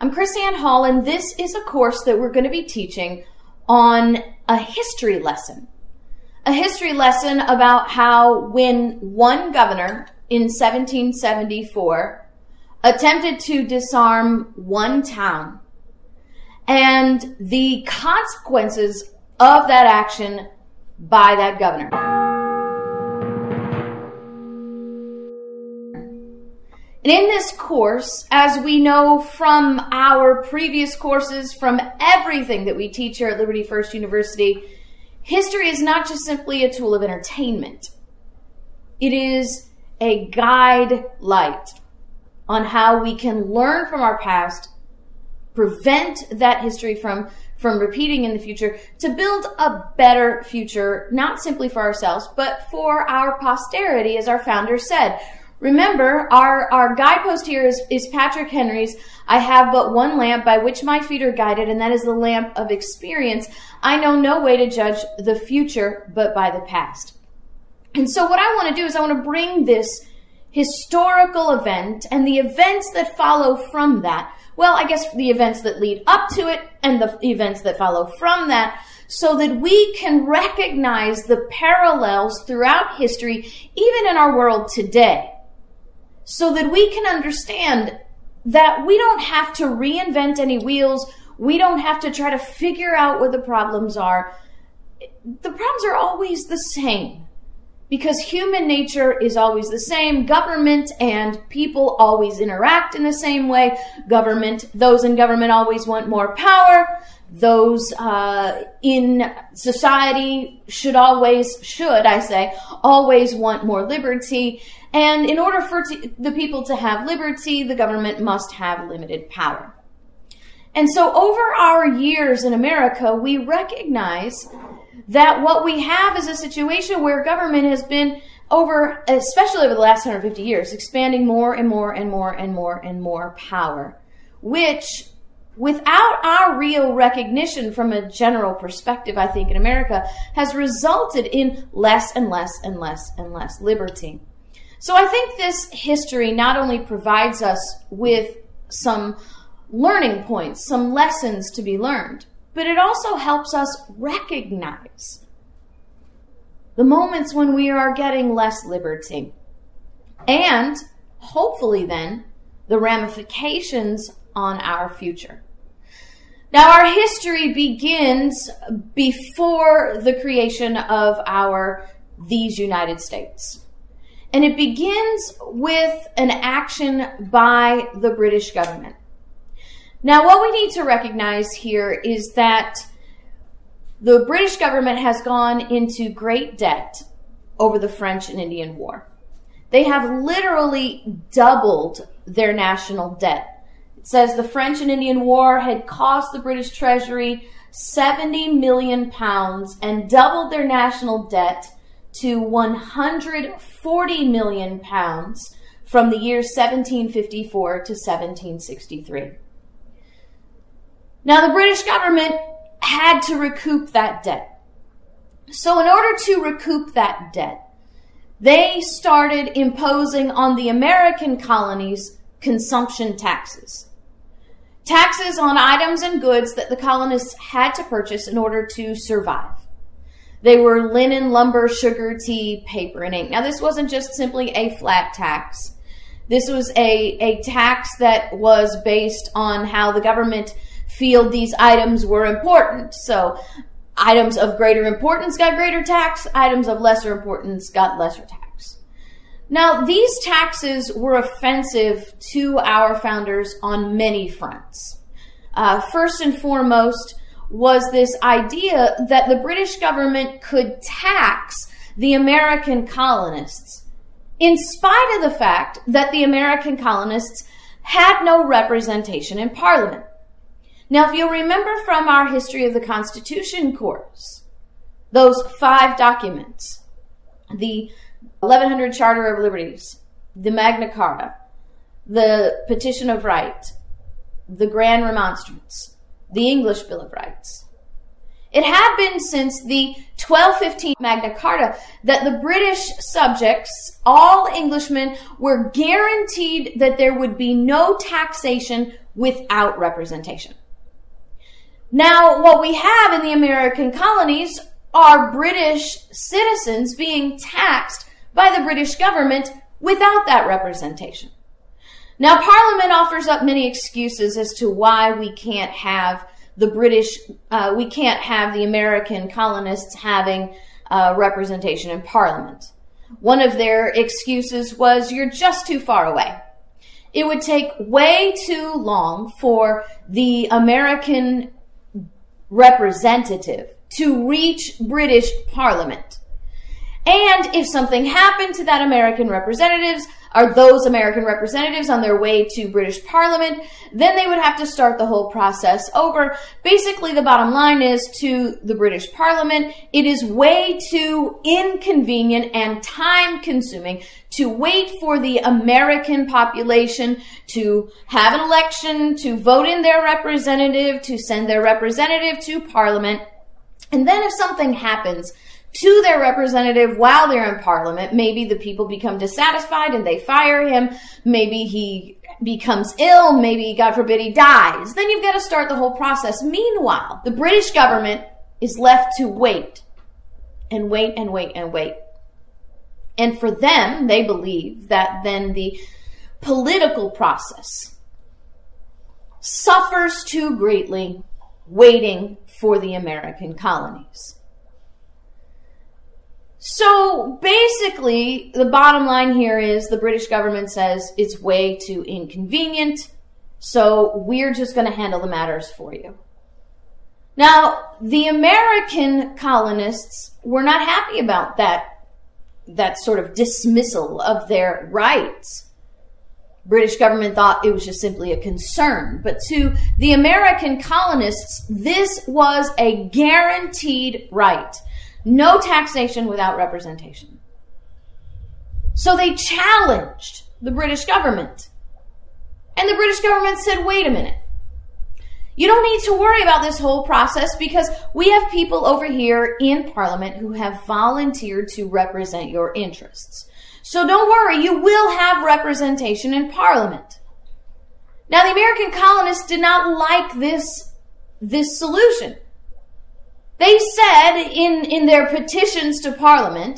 I'm Chrisanne Hall, and this is a course that we're going to be teaching on a history lesson. A history lesson about how when one governor in 1774 attempted to disarm one town and the consequences of that action by that governor. And in this course, as we know from our previous courses, from everything that we teach here at Liberty First University, history is not just simply a tool of entertainment. It is a guide light on how we can learn from our past, prevent that history from repeating in the future, to build a better future, not simply for ourselves, but for our posterity, as our founder said. Remember, our guidepost here is Patrick Henry's, "I have but one lamp by which my feet are guided, and that is the lamp of experience. I know no way to judge the future but by the past." And so what I want to do is I want to bring this historical event and the events that follow from that, well, I guess the events that lead up to it and the events that follow from that, so that we can recognize the parallels throughout history, even in our world today. So that we can understand that we don't have to reinvent any wheels. We don't have to try to figure out what the problems are. The problems are always the same because human nature is always the same. Government and people always interact in the same way. Those in government always want more power. Those in society should always want more liberty. And in order for the people to have liberty, the government must have limited power. And so over our years in America, we recognize that what we have is a situation where government has been especially over the last 150 years, expanding more and more and more and more and more power, which without our real recognition from a general perspective, I think in America, has resulted in less and less and less and less liberty. So I think this history not only provides us with some learning points, some lessons to be learned, but it also helps us recognize the moments when we are getting less liberty. And hopefully then, the ramifications on our future. Now our history begins before the creation of these United States. And it begins with an action by the British government. Now, what we need to recognize here is that the British government has gone into great debt over the French and Indian War. They have literally doubled their national debt. It says the French and Indian War had cost the British Treasury £70 million and doubled their national debt to £140 million from the year 1754 to 1763. Now, the British government had to recoup that debt. So in order to recoup that debt, they started imposing on the American colonies consumption taxes. Taxes on items and goods that the colonists had to purchase in order to survive. They were linen, lumber, sugar, tea, paper, and ink. Now, this wasn't just simply a flat tax. This was a tax that was based on how the government felt these items were important. So, items of greater importance got greater tax. Items of lesser importance got lesser tax. Now, these taxes were offensive to our founders on many fronts. First and foremost, was this idea that the British government could tax the American colonists in spite of the fact that the American colonists had no representation in Parliament. Now, if you'll remember from our History of the Constitution course, those 5 documents, the 1100 Charter of Liberties, the Magna Carta, the Petition of Right, the Grand Remonstrance, the English Bill of Rights. It had been since the 1215 Magna Carta that the British subjects, all Englishmen, were guaranteed that there would be no taxation without representation. Now, what we have in the American colonies are British citizens being taxed by the British government without that representation. Now, Parliament offers up many excuses as to why we can't have the American colonists having representation in Parliament. One of their excuses was, you're just too far away. It would take way too long for the American representative to reach British Parliament. And if something happened to that American representatives, or those American representatives on their way to British Parliament, then they would have to start the whole process over. Basically, the bottom line is, to the British Parliament, it is way too inconvenient and time-consuming to wait for the American population to have an election, to vote in their representative, to send their representative to Parliament. And then if something happens to their representative while they're in Parliament, maybe the people become dissatisfied and they fire him, maybe he becomes ill, maybe, God forbid, he dies, then you've got to start the whole process. Meanwhile, the British government is left to wait and wait and wait and wait. And for them, they believe that then the political process suffers too greatly waiting for the American colonies. So basically, the bottom line here is the British government says it's way too inconvenient, so we're just going to handle the matters for you. Now, the American colonists were not happy about that sort of dismissal of their rights. British government thought it was just simply a concern. But to the American colonists, this was a guaranteed right. No taxation without representation. So they challenged the British government. And the British government said, wait a minute. You don't need to worry about this whole process because we have people over here in Parliament who have volunteered to represent your interests. So don't worry, you will have representation in Parliament. Now, the American colonists did not like this solution. They said in their petitions to Parliament,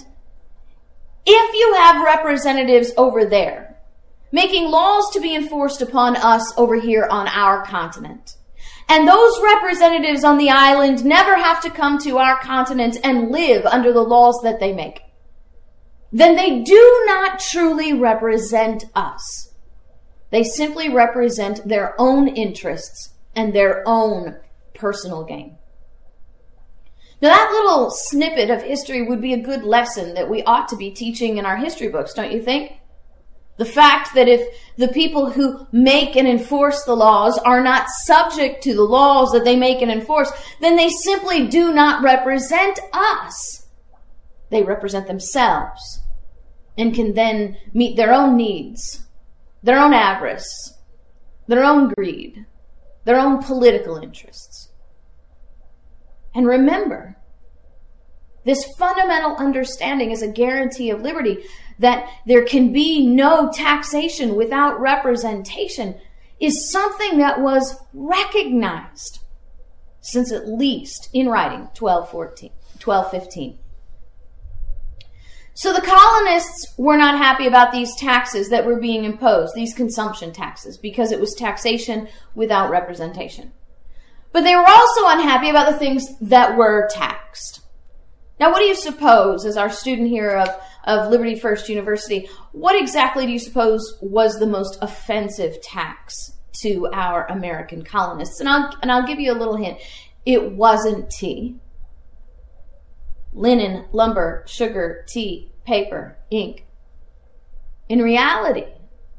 if you have representatives over there making laws to be enforced upon us over here on our continent, and those representatives on the island never have to come to our continent and live under the laws that they make, then they do not truly represent us. They simply represent their own interests and their own personal gain. Now, that little snippet of history would be a good lesson that we ought to be teaching in our history books, don't you think? The fact that if the people who make and enforce the laws are not subject to the laws that they make and enforce, then they simply do not represent us. They represent themselves and can then meet their own needs, their own avarice, their own greed, their own political interests. And remember, this fundamental understanding is a guarantee of liberty, that there can be no taxation without representation, is something that was recognized since at least, in writing, 1215. So the colonists were not happy about these taxes that were being imposed, these consumption taxes, because it was taxation without representation. But they were also unhappy about the things that were taxed. Now, what do you suppose, as our student here of Liberty First University, what exactly do you suppose was the most offensive tax to our American colonists? And I'll give you a little hint. It wasn't tea. Linen, lumber, sugar, tea, paper, ink. In reality,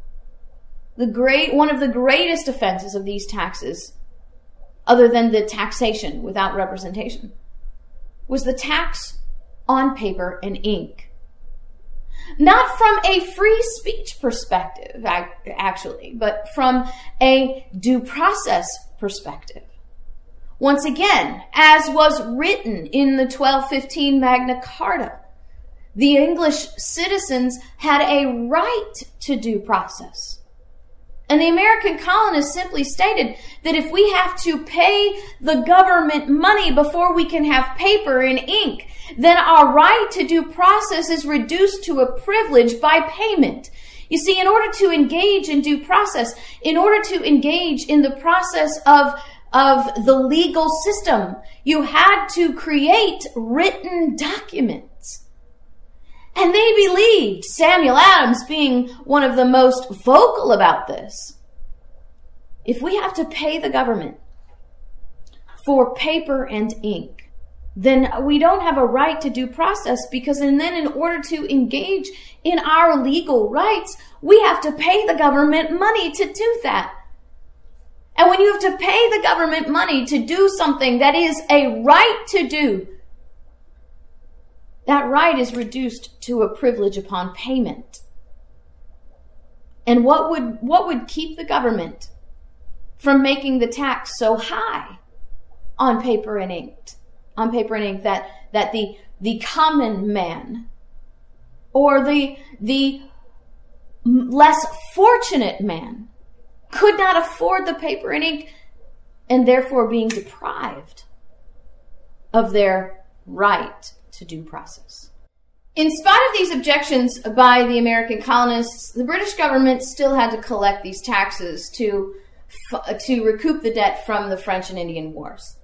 one of the greatest offenses of these taxes, other than the taxation without representation, was the tax on paper and ink. Not from a free speech perspective, actually, but from a due process perspective. Once again, as was written in the 1215 Magna Carta, the English citizens had a right to due process. And the American colonists simply stated that if we have to pay the government money before we can have paper and ink, then our right to due process is reduced to a privilege by payment. You see, in order to engage in due process, in order to engage in the process of the legal system, you had to create written documents. And they believed, Samuel Adams being one of the most vocal about this, if we have to pay the government for paper and ink, then we don't have a right to due process, because then in order to engage in our legal rights, we have to pay the government money to do that. And when you have to pay the government money to do something that is a right to do, that right is reduced to a privilege upon payment. And what would keep the government from making the tax so high on paper and ink? On paper and ink that the common man or the less fortunate man could not afford the paper and ink, and therefore being deprived of their right to due process. In spite of these objections by the American colonists, the British government still had to collect these taxes to recoup the debt from the French and Indian Wars.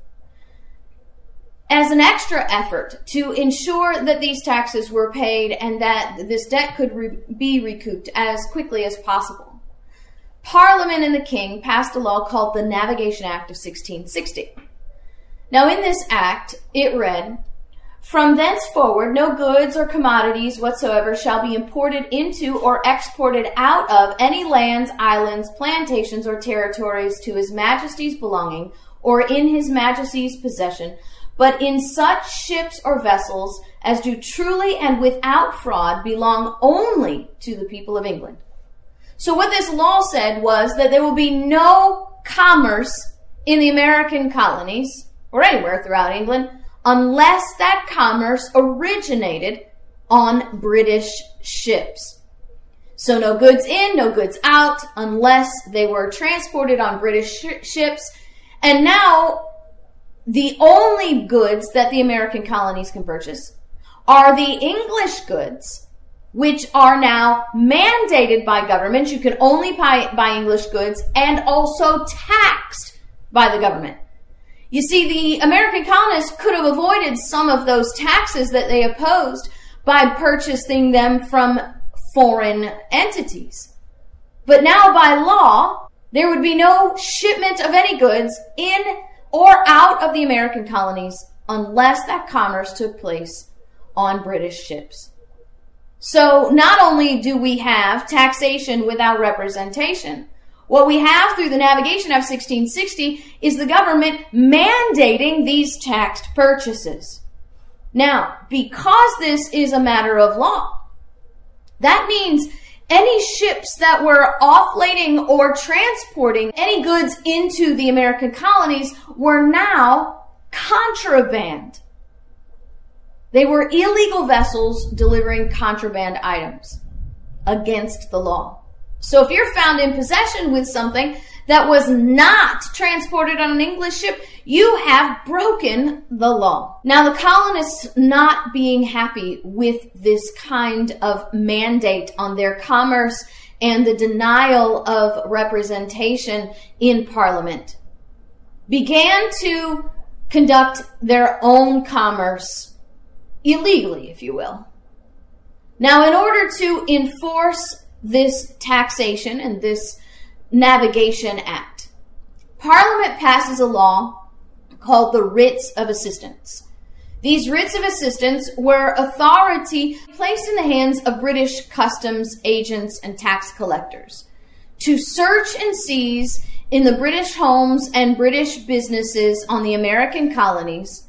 As an extra effort to ensure that these taxes were paid and that this debt could be recouped as quickly as possible, Parliament and the King passed a law called the Navigation Act of 1660. Now, in this act, it read, "From thenceforward, no goods or commodities whatsoever shall be imported into or exported out of any lands, islands, plantations, or territories to His Majesty's belonging, or in His Majesty's possession, but in such ships or vessels as do truly and without fraud belong only to the people of England." So what this law said was that there will be no commerce in the American colonies, or anywhere throughout England, unless that commerce originated on British ships. So no goods in, no goods out, unless they were transported on British ships. And now, the only goods that the American colonies can purchase are the English goods, which are now mandated by government. You can only buy English goods, and also taxed by the government. You see, the American colonists could have avoided some of those taxes that they opposed by purchasing them from foreign entities. But now, by law, there would be no shipment of any goods in or out of the American colonies unless that commerce took place on British ships. So not only do we have taxation without representation, what we have through the Navigation Act of 1660 is the government mandating these taxed purchases. Now, because this is a matter of law, that means any ships that were offloading or transporting any goods into the American colonies were now contraband. They were illegal vessels delivering contraband items against the law. So if you're found in possession with something that was not transported on an English ship, you have broken the law. Now, the colonists, not being happy with this kind of mandate on their commerce and the denial of representation in Parliament, began to conduct their own commerce illegally, if you will. Now, in order to enforce this taxation and this Navigation Act, Parliament passes a law called the Writs of Assistance. These writs of assistance were authority placed in the hands of British customs agents and tax collectors to search and seize in the British homes and British businesses on the American colonies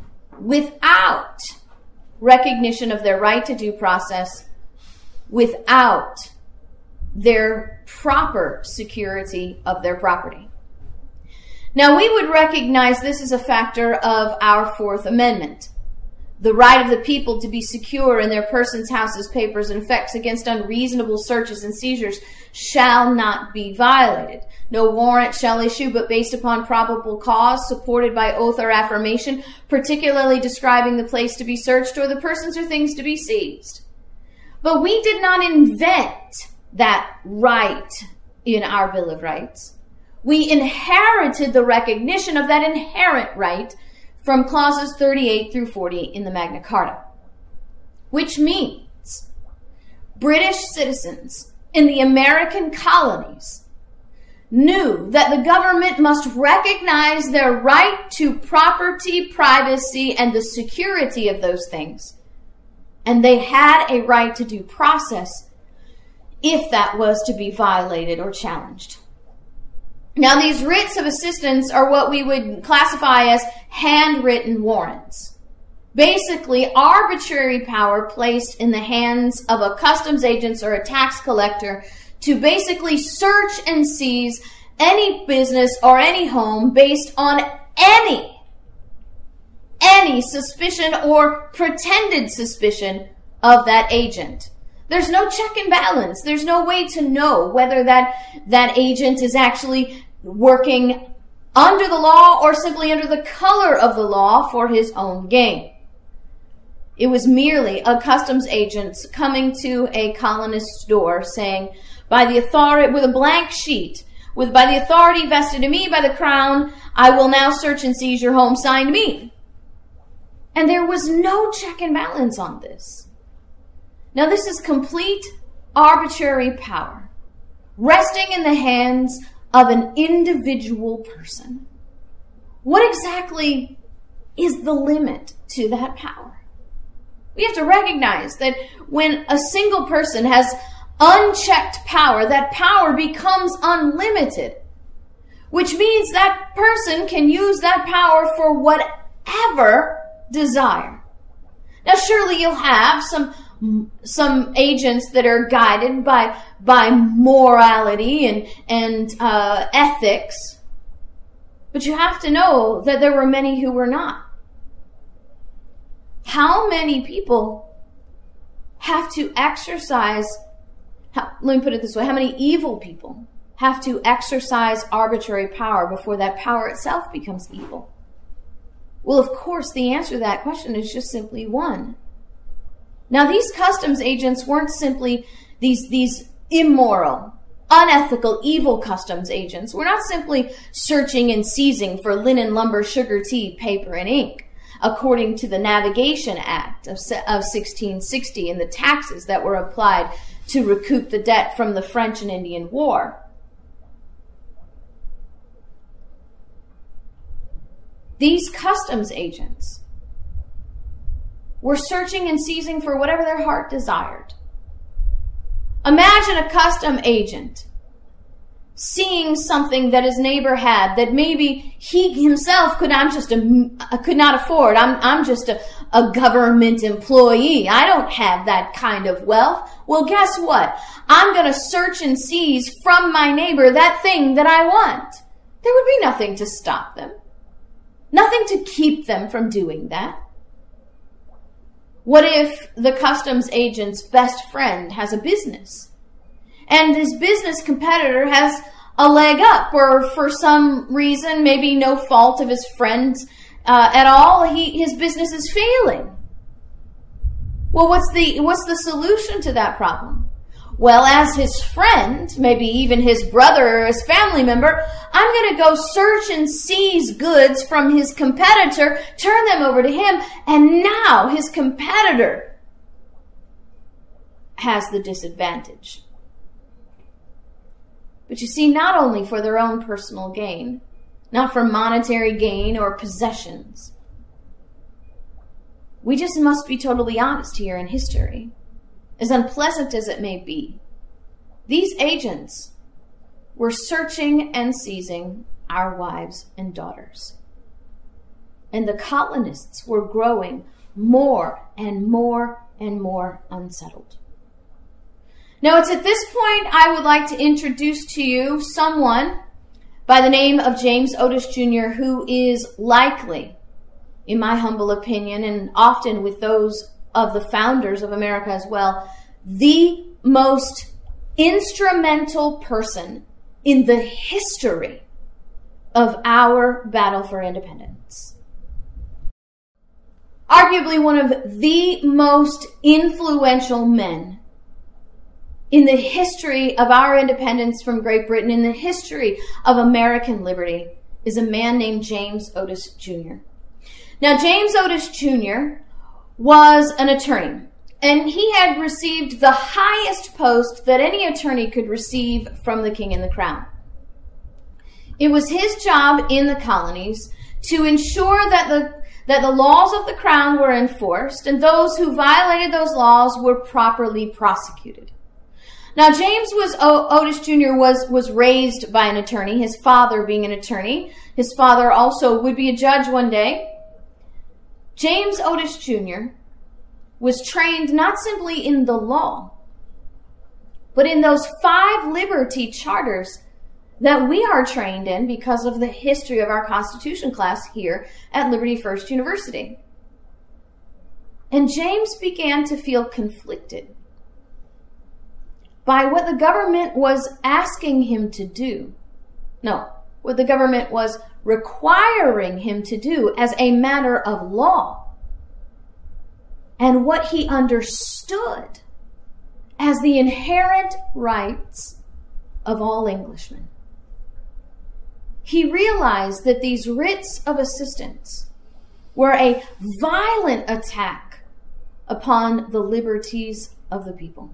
without recognition of their right to due process, without their proper security of their property. Now, we would recognize this as a factor of our Fourth Amendment. The right of the people to be secure in their persons, houses, papers, and effects against unreasonable searches and seizures shall not be violated. No warrant shall issue but based upon probable cause, supported by oath or affirmation, particularly describing the place to be searched or the persons or things to be seized. But we did not invent that right in our Bill of Rights. We inherited the recognition of that inherent right from clauses 38 through 40 in the Magna Carta, which means British citizens in the American colonies knew that the government must recognize their right to property, privacy, and the security of those things. And they had a right to due process if that was to be violated or challenged. Now, these writs of assistance are what we would classify as handwritten warrants. Basically, arbitrary power placed in the hands of a customs agent or a tax collector to basically search and seize any business or any home based on any suspicion or pretended suspicion of that agent. There's no check and balance. There's no way to know whether that agent is actually working under the law or simply under the color of the law for his own gain. It was merely a customs agent coming to a colonist's door saying, by the authority, with a blank sheet, by the authority vested in me by the crown, I will now search and seize your home, signed me. And there was no check and balance on this. Now, this is complete arbitrary power, resting in the hands of an individual person. What exactly is the limit to that power? We have to recognize that when a single person has unchecked power, that power becomes unlimited, which means that person can use that power for whatever desire. Now, surely you'll have some agents that are guided by morality and ethics, but you have to know that there were many who were not. How many people have to exercise, let me put it this way, how many evil people have to exercise arbitrary power before that power itself becomes evil? Well, of course, the answer to that question is just simply one. Now, these customs agents weren't simply these immoral, unethical, evil customs agents. We're not simply searching and seizing for linen, lumber, sugar, tea, paper, and ink, according to the Navigation Act of 1660 and the taxes that were applied to recoup the debt from the French and Indian War. These customs agents were searching and seizing for whatever their heart desired. Imagine a custom agent seeing something that his neighbor had that maybe he himself could not afford. I'm just a government employee. I don't have that kind of wealth. Well, guess what? I'm going to search and seize from my neighbor that thing that I want. There would be nothing to stop them. Nothing to keep them from doing that. What if the customs agent's best friend has a business and his business competitor has a leg up, or for some reason, maybe no fault of his friend's at all, his business is failing? Well, what's the solution to that problem? Well, as his friend, maybe even his brother or his family member, I'm going to go search and seize goods from his competitor, turn them over to him, and now his competitor has the disadvantage. But you see, not only for their own personal gain, not for monetary gain or possessions. We just must be totally honest here in history. As unpleasant as it may be, these agents were searching and seizing our wives and daughters. And the colonists were growing more and more and more unsettled. Now, it's at this point I would like to introduce to you someone by the name of James Otis Jr., who is likely, in my humble opinion, and often with those of the founders of America as well, the most instrumental person in the history of our battle for independence. Arguably one of the most influential men in the history of our independence from Great Britain, in the history of American liberty, is a man named James Otis Jr. Now, James Otis Jr. was an attorney, and he had received the highest post that any attorney could receive from the king and the crown. It was his job in the colonies to ensure that the laws of the crown were enforced, and those who violated those laws were properly prosecuted. Now, James Otis Jr. was raised by an attorney, his father being an attorney. His father also would be a judge one day. James Otis Jr. was trained not simply in the law, but in those 5 liberty charters that we are trained in because of the history of our Constitution class here at Liberty First University. And James began to feel conflicted by what the government was asking him to do. No, what the government was requiring him to do as a matter of law, and what he understood as the inherent rights of all Englishmen. He realized that these writs of assistance were a violent attack upon the liberties of the people.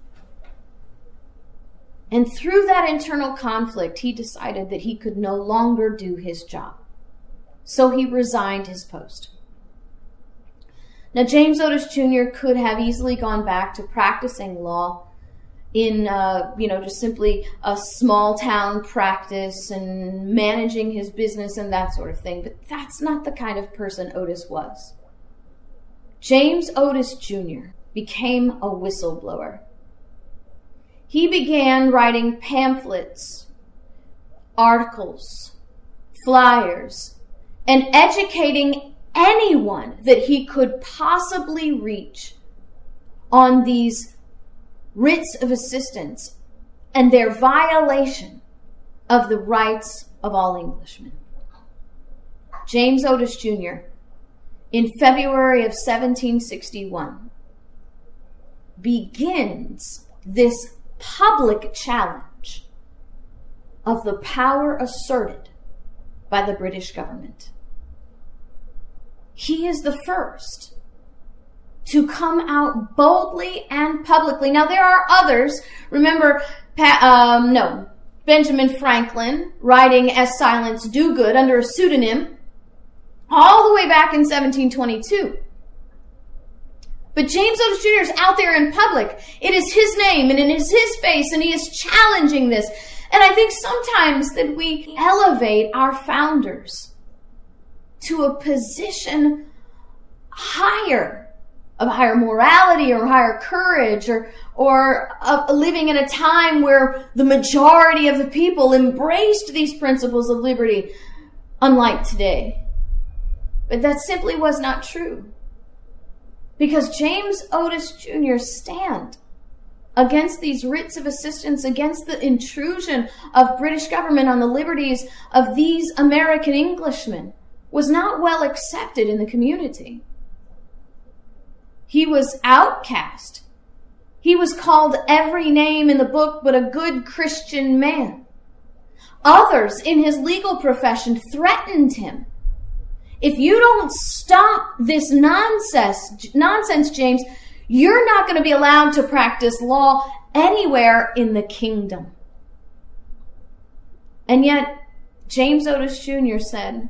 And through that internal conflict, he decided that he could no longer do his job. So he resigned his post. Now, James Otis Jr. could have easily gone back to practicing law in, just simply a small town practice and managing his business and that sort of thing. But that's not the kind of person Otis was. James Otis Jr. became a whistleblower. He began writing pamphlets, articles, flyers, and educating anyone that he could possibly reach on these writs of assistance and their violation of the rights of all Englishmen. James Otis Jr., in February of 1761, begins this public challenge of the power asserted by the British government. He is the first to come out boldly and publicly. Now, there are others. Remember, Benjamin Franklin, writing As Silence Do Good under a pseudonym, all the way back in 1722. But James Otis Jr. is out there in public. It is his name, and it is his face, and he is challenging this. And I think sometimes that we elevate our founders to a position higher, of higher morality or higher courage, or living in a time where the majority of the people embraced these principles of liberty, unlike today. But that simply was not true. Because James Otis Jr. stand against these writs of assistance, against the intrusion of British government on the liberties of these American Englishmen, was not well accepted in the community. He was outcast. He was called every name in the book but a good Christian man. Others in his legal profession threatened him. If you don't stop this nonsense, James, you're not going to be allowed to practice law anywhere in the kingdom. And yet, James Otis Jr. said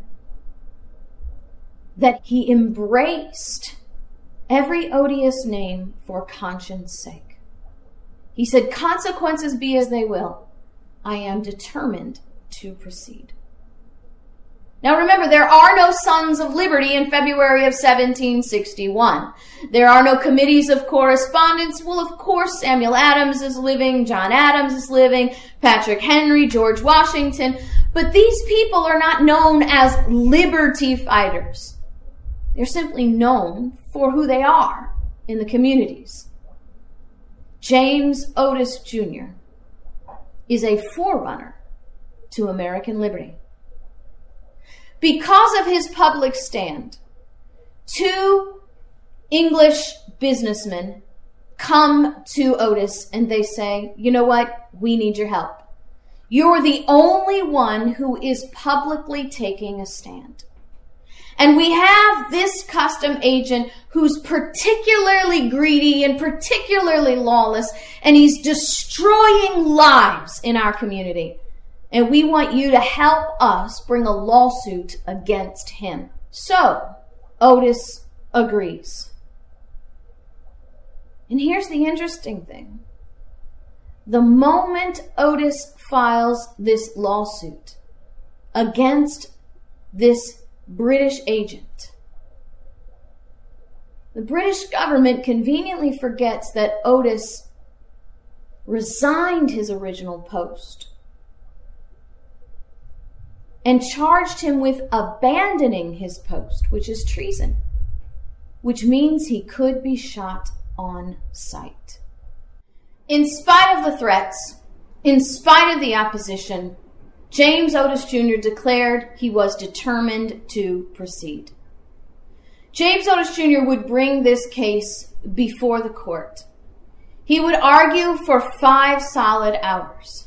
that he embraced every odious name for conscience sake. He said, consequences be as they will, I am determined to proceed. Now remember, there are no Sons of Liberty in February of 1761. There are no committees of correspondence. Well, of course, Samuel Adams is living, John Adams is living, Patrick Henry, George Washington. But these people are not known as liberty fighters. They're simply known for who they are in the communities. James Otis Jr. is a forerunner to American liberty. Because of his public stand, 2 English businessmen come to Otis and they say, you know what? We need your help. You're the only one who is publicly taking a stand. And we have this custom agent who's particularly greedy and particularly lawless, and he's destroying lives in our community. And we want you to help us bring a lawsuit against him. So, Otis agrees. And here's the interesting thing. The moment Otis files this lawsuit against this British agent, the British government conveniently forgets that Otis resigned his original post and charged him with abandoning his post, which is treason, which means he could be shot on sight. In spite of the threats, in spite of the opposition, James Otis Jr. declared he was determined to proceed. James Otis Jr. would bring this case before the court. He would argue for 5 solid hours.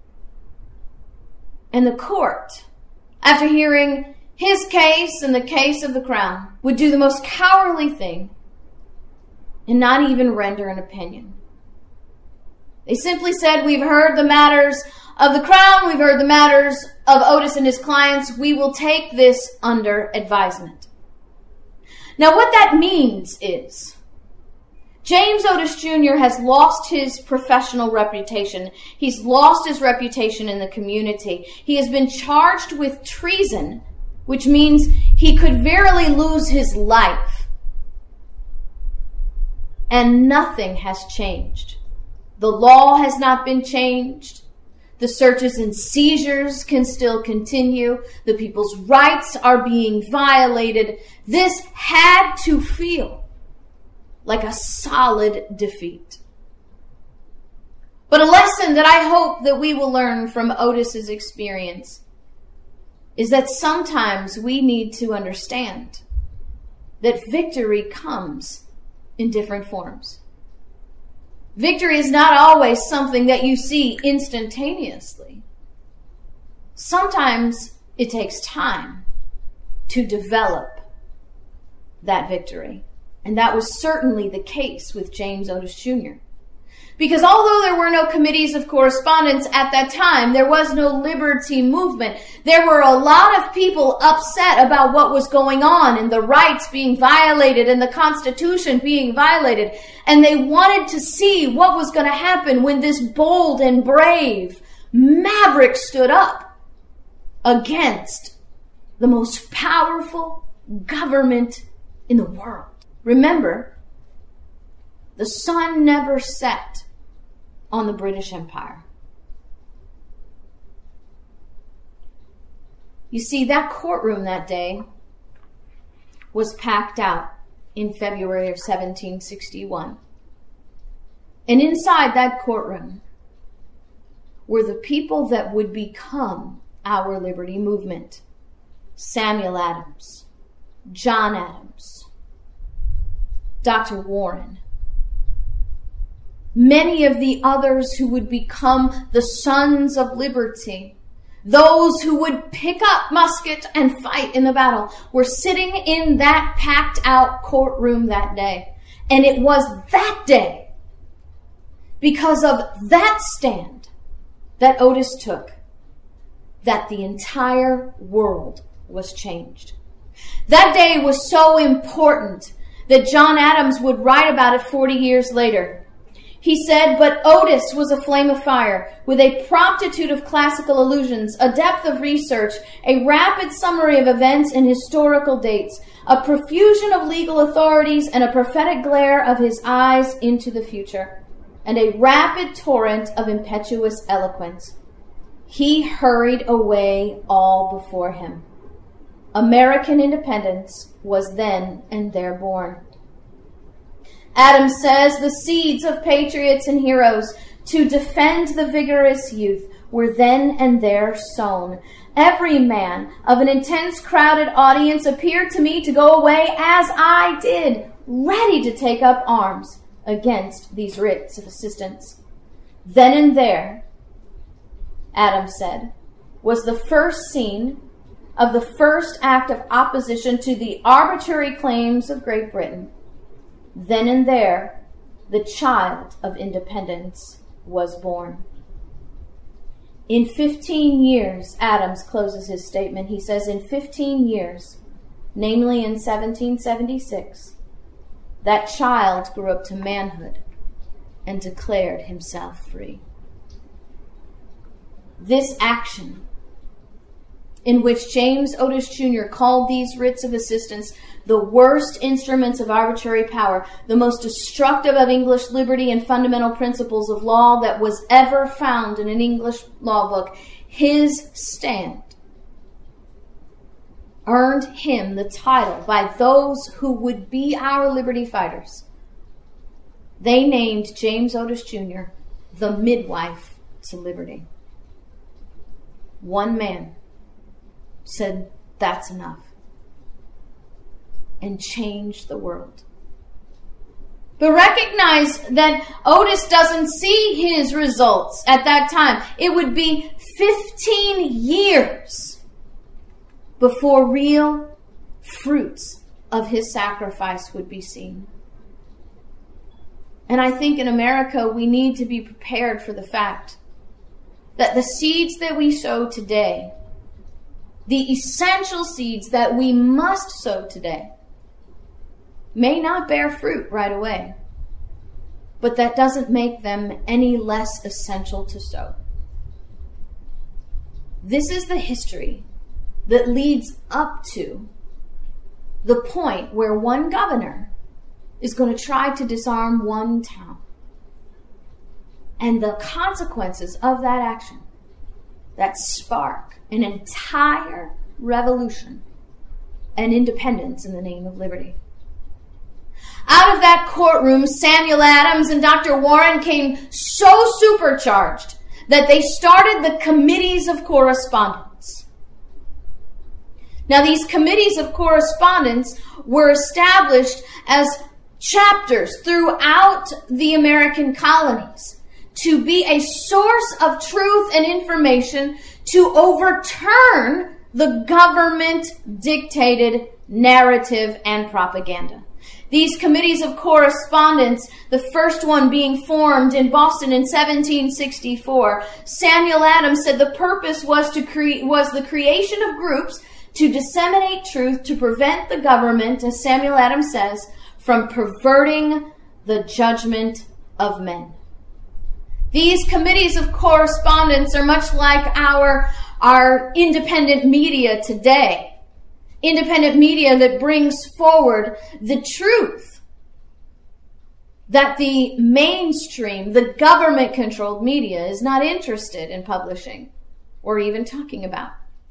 And the court, after hearing his case and the case of the Crown, would do the most cowardly thing and not even render an opinion. They simply said, we've heard the matters of the Crown, we've heard the matters of Otis and his clients, we will take this under advisement. Now what that means is, James Otis Jr. has lost his professional reputation. He's lost his reputation in the community. He has been charged with treason, which means he could verily lose his life. And nothing has changed. The law has not been changed. The searches and seizures can still continue. The people's rights are being violated. This had to feel like a solid defeat. But a lesson that I hope that we will learn from Otis's experience is that sometimes we need to understand that victory comes in different forms. Victory is not always something that you see instantaneously. Sometimes it takes time to develop that victory. And that was certainly the case with James Otis Jr. Because although there were no committees of correspondence at that time, there was no liberty movement. There were a lot of people upset about what was going on and the rights being violated and the Constitution being violated. And they wanted to see what was going to happen when this bold and brave maverick stood up against the most powerful government in the world. Remember, the sun never set on the British Empire. You see, that courtroom that day was packed out in February of 1761. And inside that courtroom were the people that would become our liberty movement. Samuel Adams, John Adams, Dr. Warren, many of the others who would become the Sons of Liberty, those who would pick up musket and fight in the battle, were sitting in that packed out courtroom that day. And it was that day, because of that stand that Otis took, that the entire world was changed. That day was so important that John Adams would write about it 40 years later. He said, "But Otis was a flame of fire, with a promptitude of classical allusions, a depth of research, a rapid summary of events and historical dates, a profusion of legal authorities, and a prophetic glare of his eyes into the future, and a rapid torrent of impetuous eloquence. he hurried away all before him. American independence was then and there born. Adam says the seeds of patriots and heroes to defend the vigorous youth were then and there sown. Every man of an intense crowded audience appeared to me to go away as I did, ready to take up arms against these writs of assistance. Then and there, Adam said, was the first scene of the first act of opposition to the arbitrary claims of Great Britain. Then and there, the child of independence was born. In 15 years, Adams closes his statement. He says, in 15 years, namely in 1776, that child grew up to manhood and declared himself free. This action, in which James Otis Jr. called these writs of assistance the worst instruments of arbitrary power, the most destructive of English liberty and fundamental principles of law that was ever found in an English law book, his stand earned him the title by those who would be our liberty fighters. They named James Otis Jr. the midwife to liberty. One man said, that's enough, and changed the world. But recognize that Otis doesn't see his results at that time. It would be 15 years before real fruits of his sacrifice would be seen. And I think in America we need to be prepared for the fact that the seeds that we sow today, the essential seeds that we must sow today, may not bear fruit right away, but that doesn't make them any less essential to sow. This is the history that leads up to the point where one governor is going to try to disarm one town. And the consequences of that action that spark an entire revolution and independence in the name of liberty. Out of that courtroom, Samuel Adams and Dr. Warren came so supercharged that they started the Committees of Correspondence. Now, these Committees of Correspondence were established as chapters throughout the American colonies to be a source of truth and information to overturn the government-dictated narrative and propaganda. These Committees of Correspondence, the first one being formed in Boston in 1764, Samuel Adams said the purpose was the creation of groups to disseminate truth to prevent the government, as Samuel Adams says, from perverting the judgment of men. These Committees of Correspondence are much like our independent media today. Independent media that brings forward the truth that the mainstream, the government-controlled media is not interested in publishing or even talking about.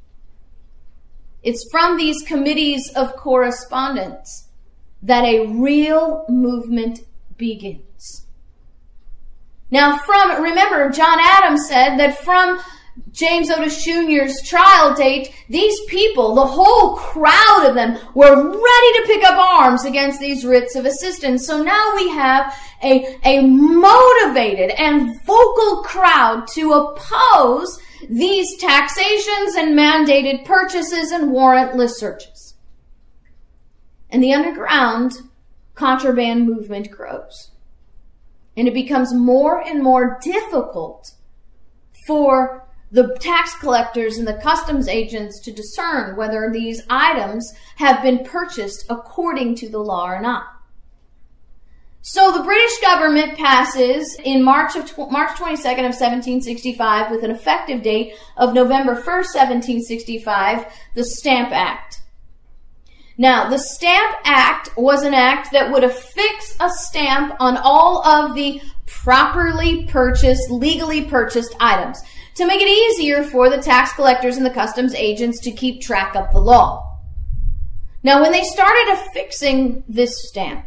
It's from these Committees of Correspondence that a real movement begins. Now, remember, John Adams said that from James Otis Jr.'s trial date, these people, the whole crowd of them, were ready to pick up arms against these writs of assistance. So now we have a motivated and vocal crowd to oppose these taxations and mandated purchases and warrantless searches. And the underground contraband movement grows. And it becomes more and more difficult for the tax collectors and the customs agents to discern whether these items have been purchased according to the law or not. So the British government passes in March 22nd of 1765, with an effective date of November 1st, 1765, the Stamp Act. Now, the Stamp Act was an act that would affix a stamp on all of the properly purchased, legally purchased items. to make it easier for the tax collectors and the customs agents to keep track of the law. Now, when they started affixing this stamp,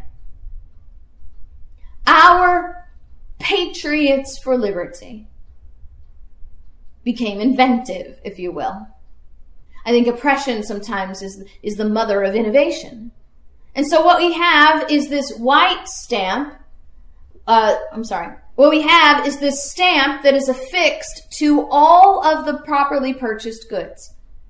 our patriots for liberty became inventive, if you will. I think oppression sometimes is the mother of innovation. And so what we have is this white stamp. What we have is this stamp that is affixed to all of the properly purchased goods.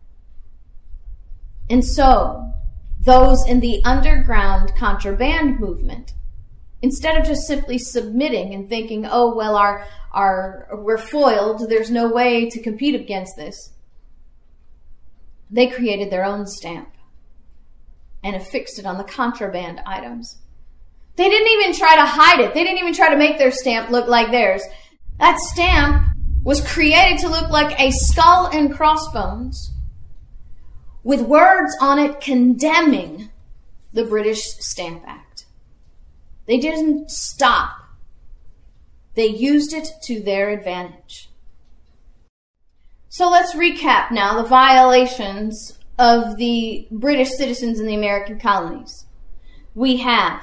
And so those in the underground contraband movement, instead of just simply submitting and thinking, oh, well, we're foiled, there's no way to compete against this, they created their own stamp and affixed it on the contraband items. They didn't even try to hide it. They didn't even try to make their stamp look like theirs. That stamp was created to look like a skull and crossbones with words on it condemning the British Stamp Act. They didn't stop. They used it to their advantage. So let's recap now the violations of the British citizens in the American colonies. We have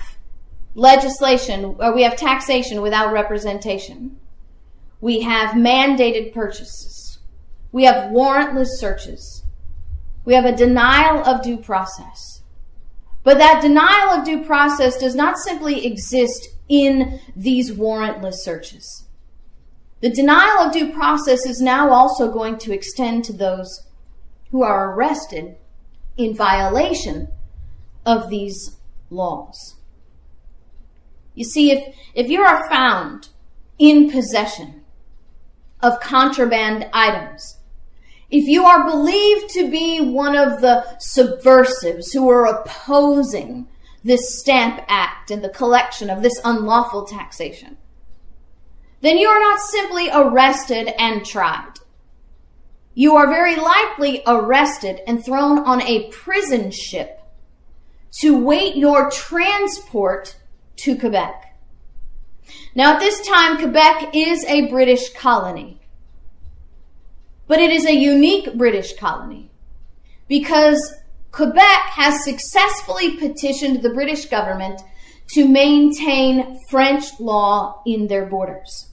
we have taxation without representation. We have mandated purchases. We have warrantless searches. We have a denial of due process. But that denial of due process does not simply exist in these warrantless searches. The denial of due process is now also going to extend to those who are arrested in violation of these laws. You see, if you are found in possession of contraband items, if you are believed to be one of the subversives who are opposing this Stamp Act and the collection of this unlawful taxation, then you are not simply arrested and tried. You are very likely arrested and thrown on a prison ship to wait your transport to Quebec. Now, at this time, Quebec is a British colony. But it is a unique British colony because Quebec has successfully petitioned the British government to maintain French law in their borders.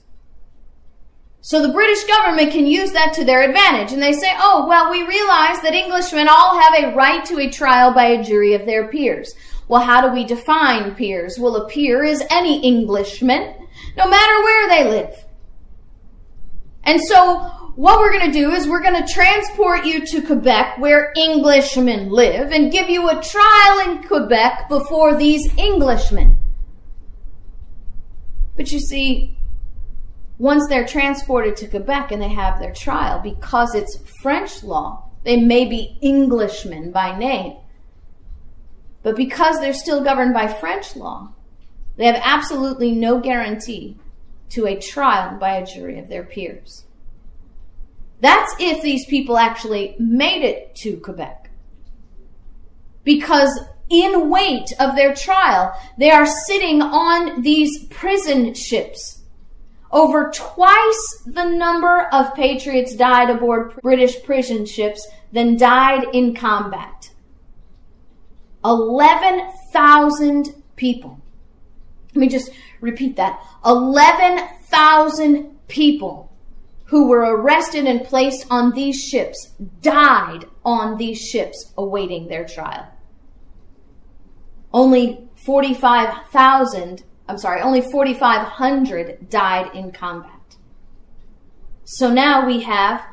So the British government can use that to their advantage. And they say, oh, well, we realize that Englishmen all have a right to a trial by a jury of their peers. Well, how do we define peers? Well, a peer is any Englishman, no matter where they live. And so what we're going to do is we're going to transport you to Quebec where Englishmen live and give you a trial in Quebec before these Englishmen. But you see, once they're transported to Quebec and they have their trial, because it's French law, they may be Englishmen by name. But because they're still governed by French law, they have absolutely no guarantee to a trial by a jury of their peers. That's if these people actually made it to Quebec. Because in wait of their trial, they are sitting on these prison ships. Over twice the number of patriots died aboard British prison ships than died in combat. 11,000 people. Let me just repeat that. 11,000 people who were arrested and placed on these ships died on these ships awaiting their trial. Only 4,500 died in combat. So now we have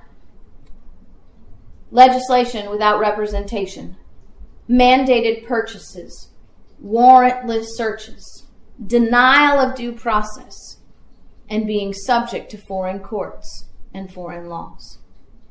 legislation without representation, mandated purchases, warrantless searches, denial of due process, and being subject to foreign courts and foreign laws.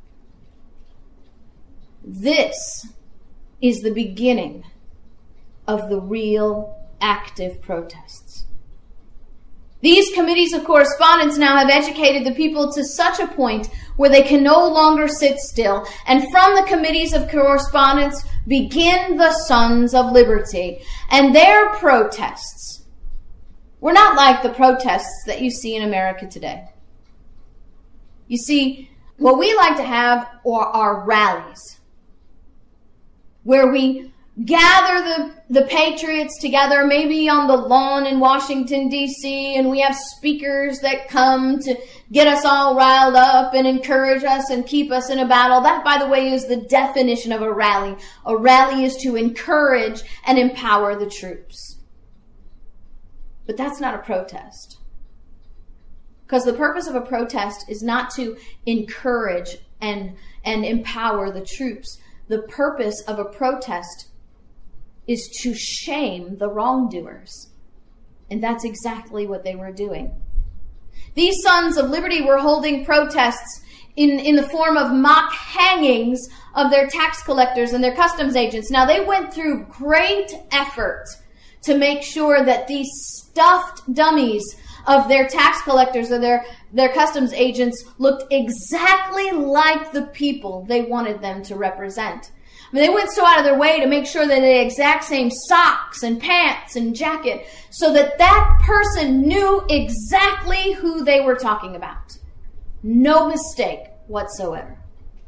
This is the beginning of the real active protests. These committees of correspondence now have educated the people to such a point where they can no longer sit still, and from the committees of correspondence begin the Sons of Liberty, and their protests were not like the protests that you see in America today. You see, what we like to have are rallies where we gather the patriots together, maybe on the lawn in Washington, D.C., and we have speakers that come to get us all riled up and encourage us and keep us in a battle. That, by the way, is the definition of a rally. A rally is to encourage and empower the troops. But that's not a protest. Because the purpose of a protest is not to encourage and empower the troops. The purpose of a protest is to shame the wrongdoers. And that's exactly what they were doing. These Sons of Liberty were holding protests in the form of mock hangings of their tax collectors and their customs agents. Now, they went through great effort to make sure that these stuffed dummies of their tax collectors or their customs agents looked exactly like the people they wanted them to represent. I mean, they went so out of their way to make sure that they had the exact same socks and pants and jacket so that that person knew exactly who they were talking about. No mistake whatsoever.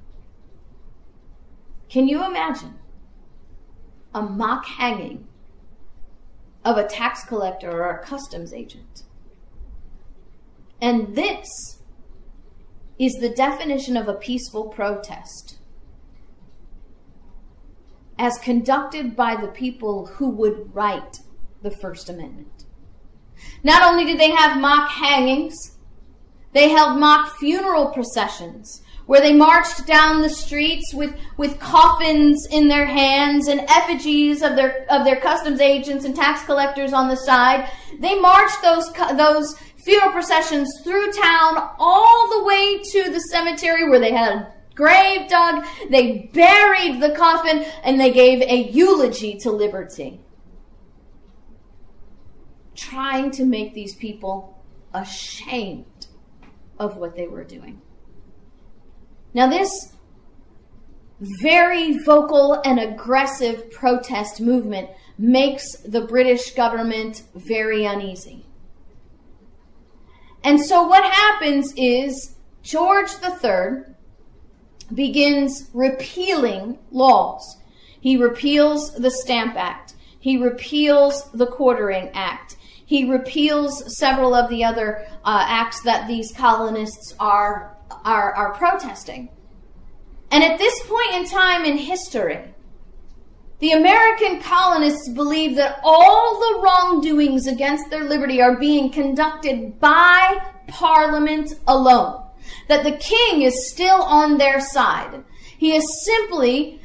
Can you imagine a mock hanging of a tax collector or a customs agent? And this is the definition of a peaceful protest as conducted by the people who would write the First Amendment. Not only did they have mock hangings, they held mock funeral processions where they marched down the streets with coffins in their hands and effigies of their customs agents and tax collectors on the side. They marched those funeral processions through town all the way to the cemetery where they had a grave dug, they buried the coffin, and they gave a eulogy to liberty. Trying to make these people ashamed of what they were doing. Now, this very vocal and aggressive protest movement makes the British government very uneasy. And so what happens is George III begins repealing laws. He repeals the Stamp Act. He repeals the Quartering Act. He repeals several of the other acts that these colonists are protesting. And at this point in time in history, the American colonists believe that all the wrongdoings against their liberty are being conducted by Parliament alone. That the king is still on their side. He is simply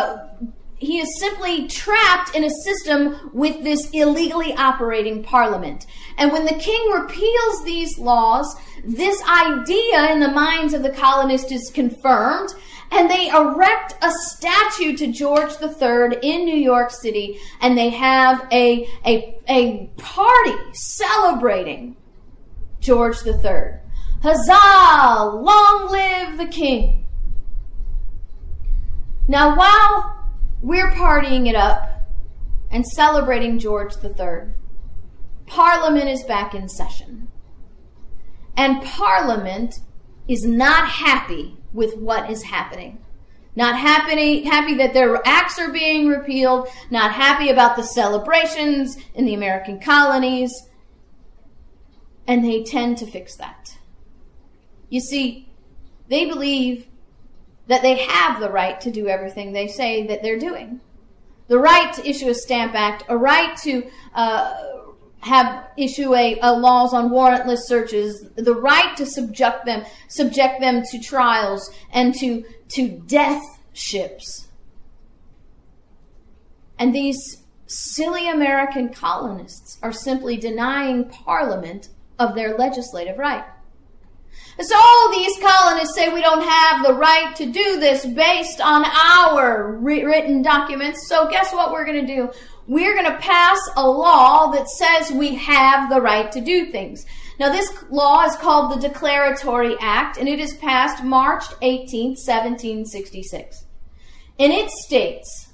trapped in a system with this illegally operating parliament. And when the king repeals these laws, this idea in the minds of the colonists is confirmed, and they erect a statue to George III in New York City, and they have a party celebrating George III. Huzzah! Long live the king! Now, while we're partying it up and celebrating George III, Parliament is back in session. And Parliament is not happy with what is happening. Not happy that their acts are being repealed, not happy about the celebrations in the American colonies, and they tend to fix that. You see, they believe that they have the right to do everything they say that they're doing. The right to issue a Stamp Act, a right to issue laws on warrantless searches, the right to subject them to trials and to death ships. And these silly American colonists are simply denying Parliament of their legislative right. So these colonists say we don't have the right to do this based on our written documents. So guess what we're going to do? We're going to pass a law that says we have the right to do things. Now, this law is called the Declaratory Act, and it is passed March 18th, 1766. And it states,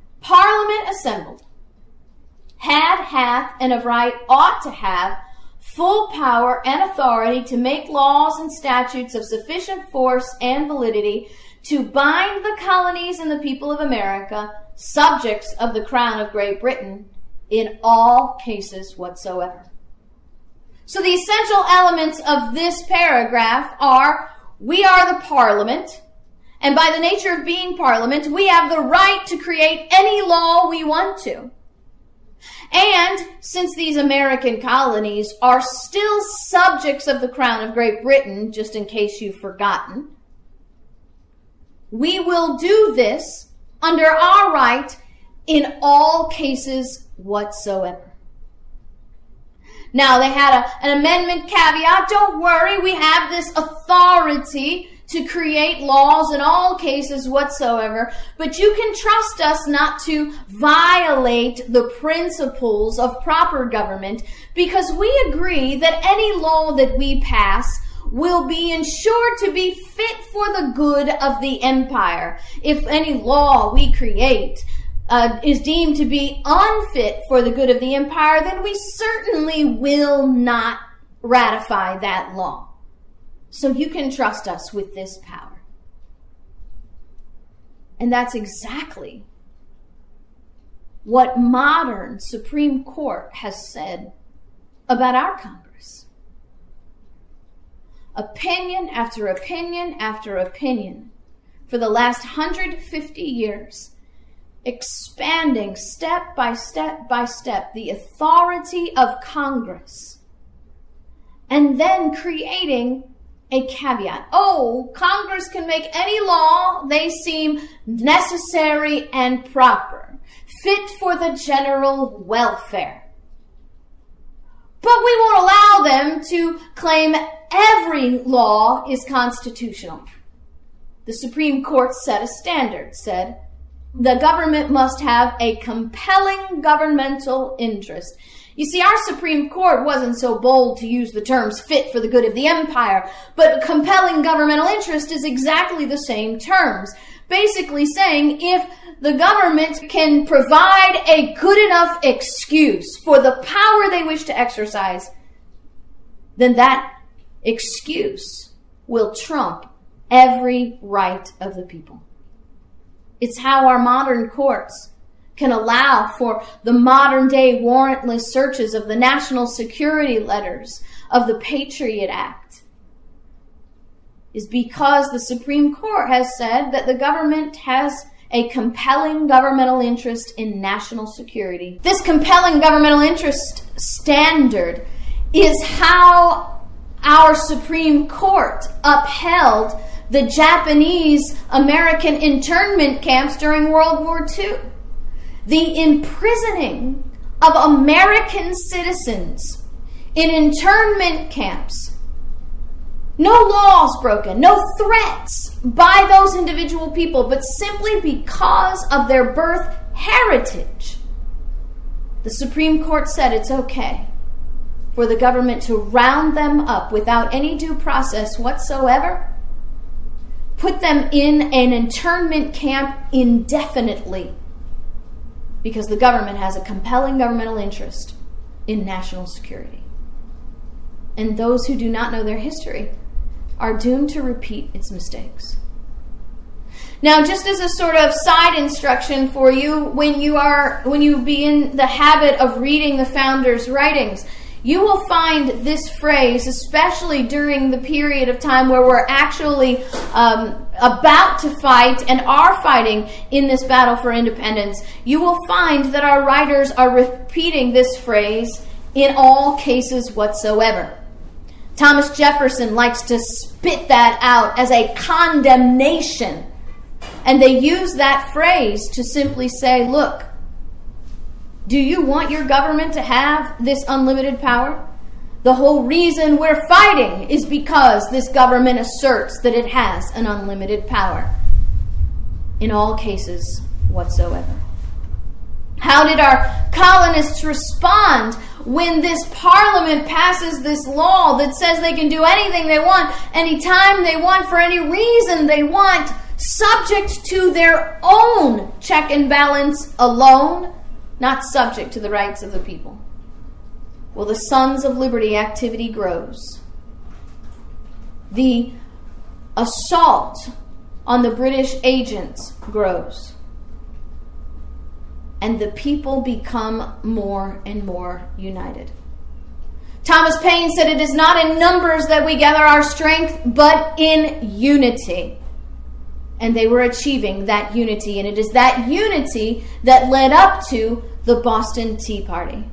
Parliament assembled, hath, and of right ought to have full power and authority to make laws and statutes of sufficient force and validity to bind the colonies and the people of America, subjects of the Crown of Great Britain, in all cases whatsoever. So the essential elements of this paragraph are, we are the Parliament, and by the nature of being Parliament, we have the right to create any law we want to. And since these American colonies are still subjects of the Crown of Great Britain, just in case you've forgotten, we will do this under our right in all cases whatsoever. Now, they had an amendment caveat. Don't worry, we have this authority to create laws in all cases whatsoever, but you can trust us not to violate the principles of proper government, because we agree that any law that we pass will be ensured to be fit for the good of the empire. If any law we create is deemed to be unfit for the good of the empire, then we certainly will not ratify that law. So you can trust us with this power. And that's exactly what modern Supreme Court has said about our Congress. Opinion after opinion after opinion for the last 150 years, expanding step by step by step the authority of Congress, and then creating a caveat. Oh, Congress can make any law they seem necessary and proper, fit for the general welfare. But we won't allow them to claim every law is constitutional. The Supreme Court set a standard, said the government must have a compelling governmental interest. You see, our Supreme Court wasn't so bold to use the terms fit for the good of the empire, but compelling governmental interest is exactly the same terms. Basically saying if the government can provide a good enough excuse for the power they wish to exercise, then that excuse will trump every right of the people. It's how our modern courts can allow for the modern-day warrantless searches of the national security letters of the Patriot Act, is because the Supreme Court has said that the government has a compelling governmental interest in national security. This compelling governmental interest standard is how our Supreme Court upheld the Japanese American internment camps during World War II. The imprisoning of American citizens in internment camps. No laws broken, no threats by those individual people, but simply because of their birth heritage. The Supreme Court said it's okay for the government to round them up without any due process whatsoever, put them in an internment camp indefinitely, because the government has a compelling governmental interest in national security. And those who do not know their history are doomed to repeat its mistakes. Now, just as a sort of side instruction for you, when you be in the habit of reading the founders' writings, you will find this phrase, especially during the period of time where we're actually about to fight and are fighting in this battle for independence. You will find that our writers are repeating this phrase in all cases whatsoever. Thomas Jefferson likes to spit that out as a condemnation. And they use that phrase to simply say, look, do you want your government to have this unlimited power? The whole reason we're fighting is because this government asserts that it has an unlimited power in all cases whatsoever. How did our colonists respond when this parliament passes this law that says they can do anything they want, anytime they want, for any reason they want, subject to their own check and balance alone, not subject to the rights of the people? Well, the Sons of Liberty activity grows. The assault on the British agents grows. And the people become more and more united. Thomas Paine said, "It is not in numbers that we gather our strength, but in unity." And they were achieving that unity. And it is that unity that led up to the Boston Tea Party.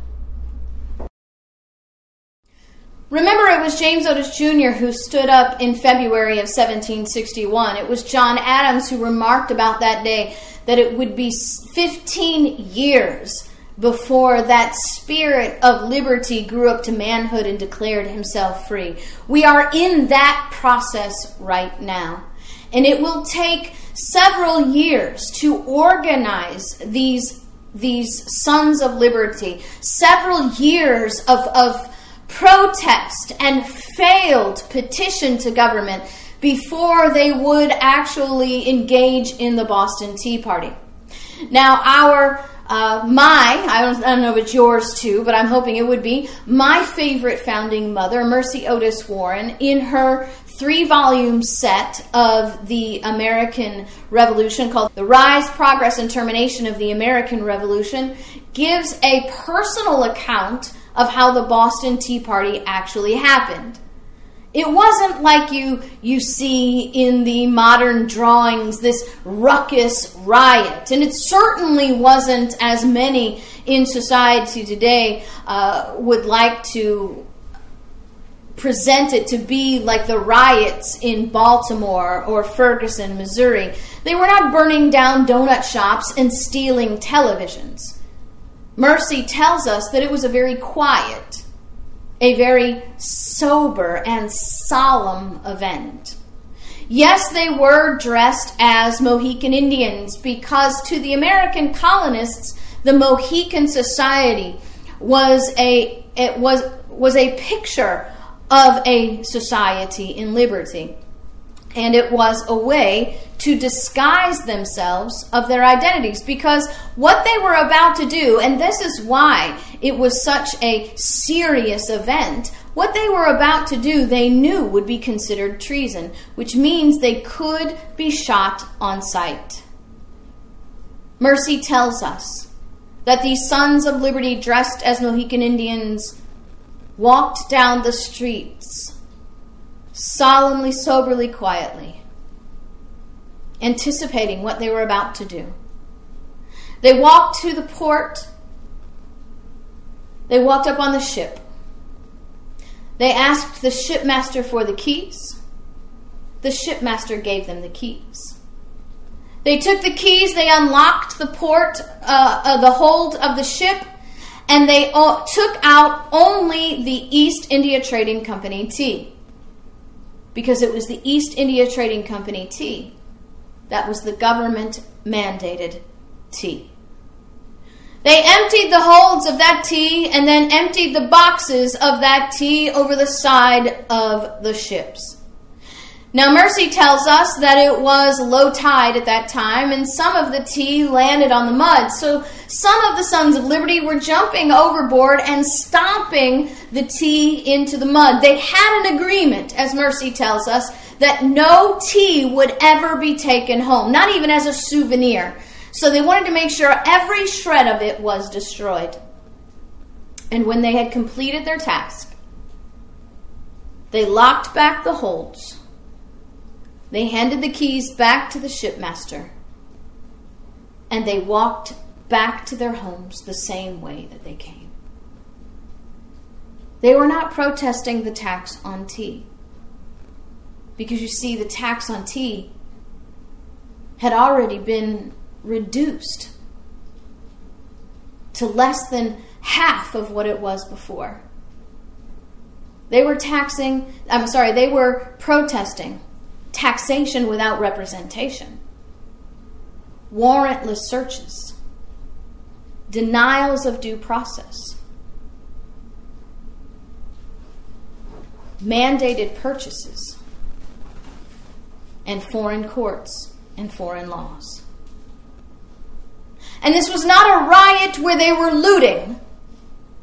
Remember, it was James Otis Jr. who stood up in February of 1761. It was John Adams who remarked about that day that it would be 15 years before that spirit of liberty grew up to manhood and declared himself free. We are in that process right now. And it will take several years to organize these Sons of Liberty, several years of protest and failed petition to government before they would actually engage in the Boston Tea Party. Now, I don't know if it's yours too, but I'm hoping it would be, my favorite founding mother, Mercy Otis Warren, in her 3-volume set of the American Revolution called The Rise, Progress, and Termination of the American Revolution, gives a personal account of how the Boston Tea Party actually happened. It wasn't like you see in the modern drawings, this ruckus riot. And it certainly wasn't, as many in society today would like to present it to be, like the riots in Baltimore or Ferguson, Missouri. They were not burning down donut shops and stealing televisions. Mercy tells us that it was a very quiet, a very sober and solemn event. Yes, they were dressed as Mohican Indians because to the American colonists, the Mohican society was a picture of a society in liberty. And it was a way to disguise themselves of their identities, because what they were about to do, and this is why it was such a serious event, what they were about to do they knew would be considered treason, which means they could be shot on sight. Mercy tells us that these Sons of Liberty dressed as Mohican Indians walked down the streets solemnly, soberly, quietly, anticipating what they were about to do. They walked to the port. They walked up on the ship. They asked the shipmaster for the keys. The shipmaster gave them the keys. They took the keys, they unlocked the the hold of the ship, and they took out only the East India Trading Company tea. Because it was the East India Trading Company tea that was the government-mandated tea. They emptied the holds of that tea and then emptied the boxes of that tea over the side of the ships. Now, Mercy tells us that it was low tide at that time, and some of the tea landed on the mud. So some of the Sons of Liberty were jumping overboard and stomping the tea into the mud. They had an agreement, as Mercy tells us, that no tea would ever be taken home, not even as a souvenir. So they wanted to make sure every shred of it was destroyed. And when they had completed their task, they locked back the holds. They handed the keys back to the shipmaster, and they walked back to their homes the same way that they came. They were not protesting the tax on tea, because you see, the tax on tea had already been reduced to less than half of what it was before. They were protesting taxation without representation, warrantless searches, denials of due process, mandated purchases, and foreign courts and foreign laws. And this was not a riot where they were looting.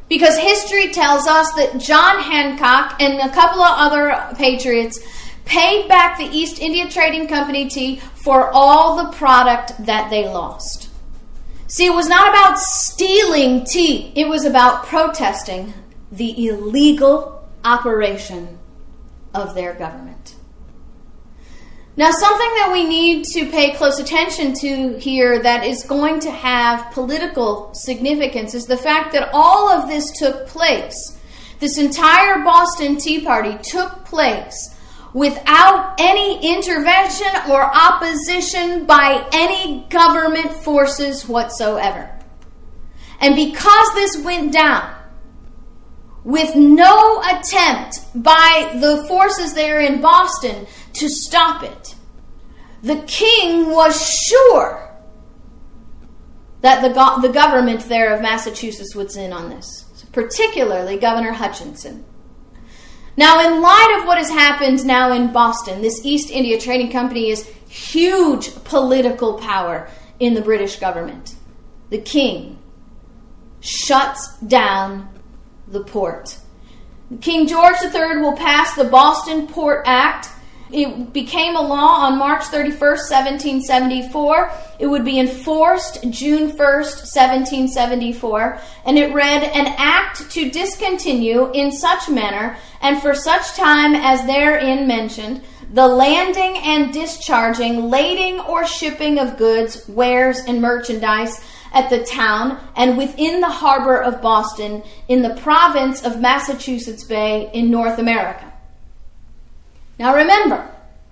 Because history tells us that John Hancock and a couple of other patriots paid back the East India Trading Company tea for all the product that they lost. See, it was not about stealing tea. It was about protesting the illegal operation of their government. Now, something that we need to pay close attention to here that is going to have political significance is the fact that all of this took place. This entire Boston Tea Party took place without any intervention or opposition by any government forces whatsoever. And because this went down with no attempt by the forces there in Boston to stop it, the king was sure that the government there of Massachusetts was in on this, particularly Governor Hutchinson. Now, in light of what has happened now in Boston, this East India Trading Company is huge political power in the British government. The king shuts down the port. King George III will pass the Boston Port Act. It became a law on March 31st, 1774. It would be enforced June 1st, 1774. And it read, "An act to discontinue in such manner and for such time as therein mentioned, the landing and discharging, lading or shipping of goods, wares, and merchandise at the town and within the harbor of Boston in the province of Massachusetts Bay in North America." Now remember,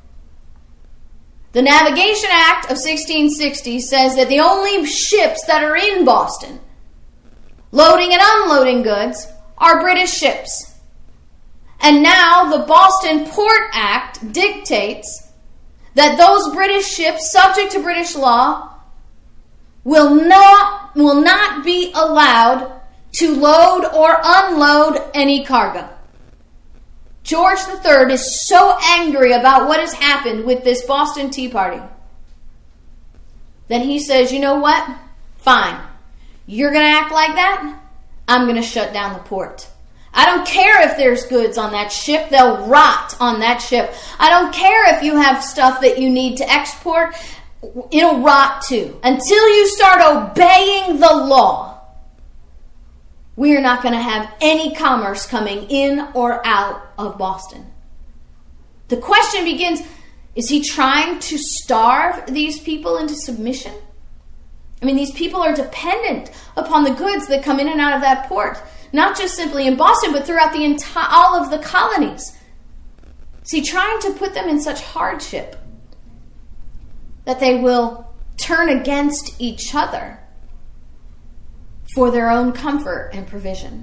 the Navigation Act of 1660 says that the only ships that are in Boston, loading and unloading goods, are British ships. And now the Boston Port Act dictates that those British ships, subject to British law, will not be allowed to load or unload any cargo. George III is so angry about what has happened with this Boston Tea Party that he says, you know what? Fine. You're going to act like that? I'm going to shut down the port. I don't care if there's goods on that ship. They'll rot on that ship. I don't care if you have stuff that you need to export. It'll rot too. Until you start obeying the law, we are not going to have any commerce coming in or out of Boston. The question begins, is he trying to starve these people into submission? I mean, these people are dependent upon the goods that come in and out of that port, not just simply in Boston, but throughout all of the colonies. Is he trying to put them in such hardship that they will turn against each other for their own comfort and provision?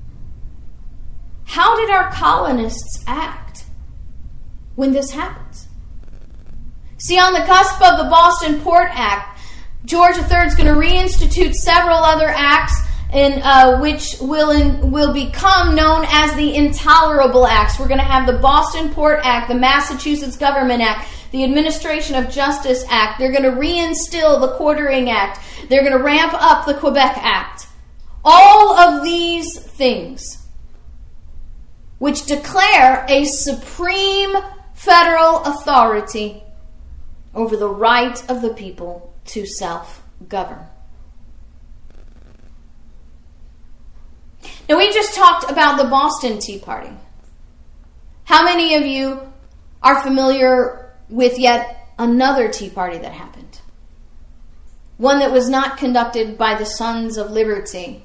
How did our colonists act when this happens? See, on the cusp of the Boston Port Act, George III is going to reinstitute several other acts which will become known as the Intolerable Acts. We're going to have the Boston Port Act, the Massachusetts Government Act, the Administration of Justice Act. They're going to reinstill the Quartering Act. They're going to ramp up the Quebec Act. All of these things which declare a supreme federal authority over the right of the people to self-govern. Now, we just talked about the Boston Tea Party. How many of you are familiar with yet another Tea Party that happened? One that was not conducted by the Sons of Liberty,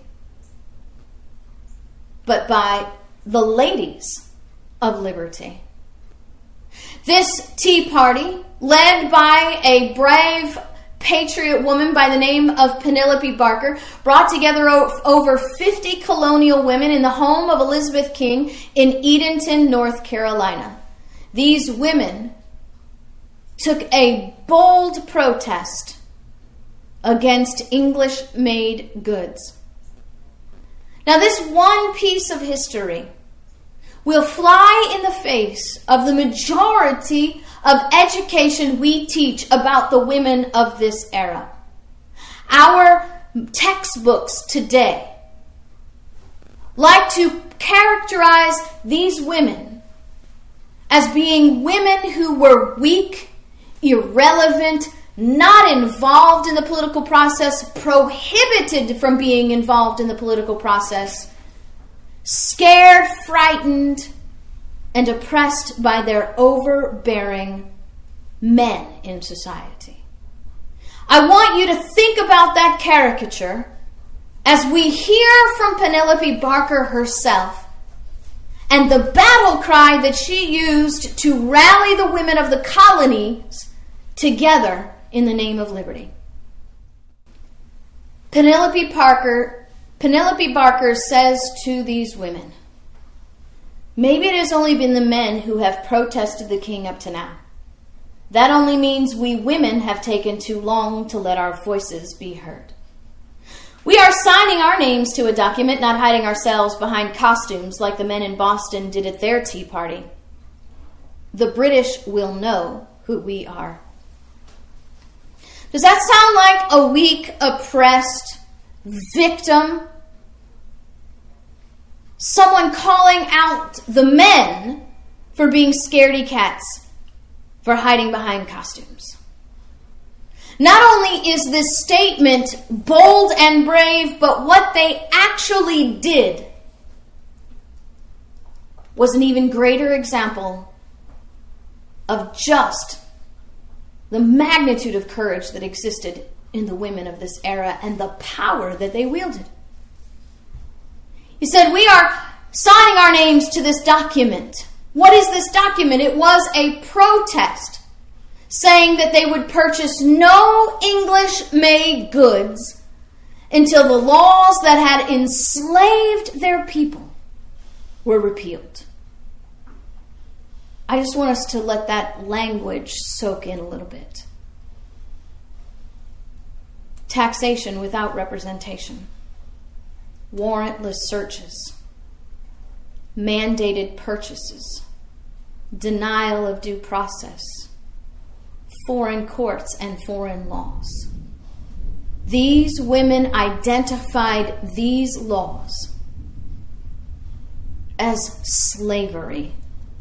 but by the Ladies of Liberty. This Tea Party, led by a brave patriot woman by the name of Penelope Barker, brought together over 50 colonial women in the home of Elizabeth King in Edenton, North Carolina. These women took a bold protest against English-made goods. Now, this one piece of history will fly in the face of the majority of education we teach about the women of this era. Our textbooks today like to characterize these women as being women who were weak, irrelevant, not involved in the political process, prohibited from being involved in the political process, scared, frightened, and oppressed by their overbearing men in society. I want you to think about that caricature as we hear from Penelope Barker herself and the battle cry that she used to rally the women of the colonies together in the name of liberty. Penelope Barker says to these women, maybe it has only been the men who have protested the king up to now. That only means we women have taken too long to let our voices be heard. We are signing our names to a document, not hiding ourselves behind costumes like the men in Boston did at their Tea Party. The British will know who we are. Does that sound like a weak, oppressed victim? Someone calling out the men for being scaredy cats, for hiding behind costumes. Not only is this statement bold and brave, but what they actually did was an even greater example of just the magnitude of courage that existed in the women of this era and the power that they wielded. He said, we are signing our names to this document. What is this document? It was a protest saying that they would purchase no English-made goods until the laws that had enslaved their people were repealed. I just want us to let that language soak in a little bit. Taxation without representation, warrantless searches, mandated purchases, denial of due process, foreign courts and foreign laws. These women identified these laws as slavery.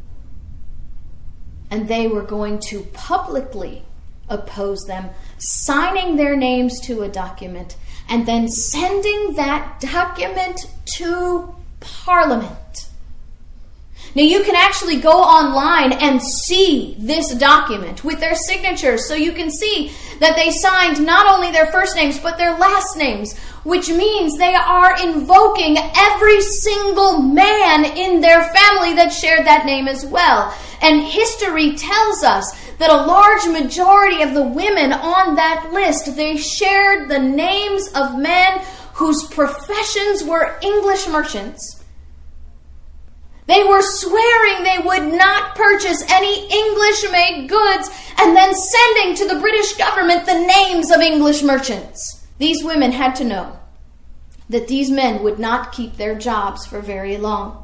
And they were going to publicly oppose them, signing their names to a document, and then sending that document to Parliament. Now, you can actually go online and see this document with their signatures, so you can see that they signed not only their first names, but their last names, which means they are invoking every single man in their family that shared that name as well. And history tells us that a large majority of the women on that list, they shared the names of men whose professions were English merchants. They were swearing they would not purchase any English-made goods and then sending to the British government the names of English merchants. These women had to know that these men would not keep their jobs for very long.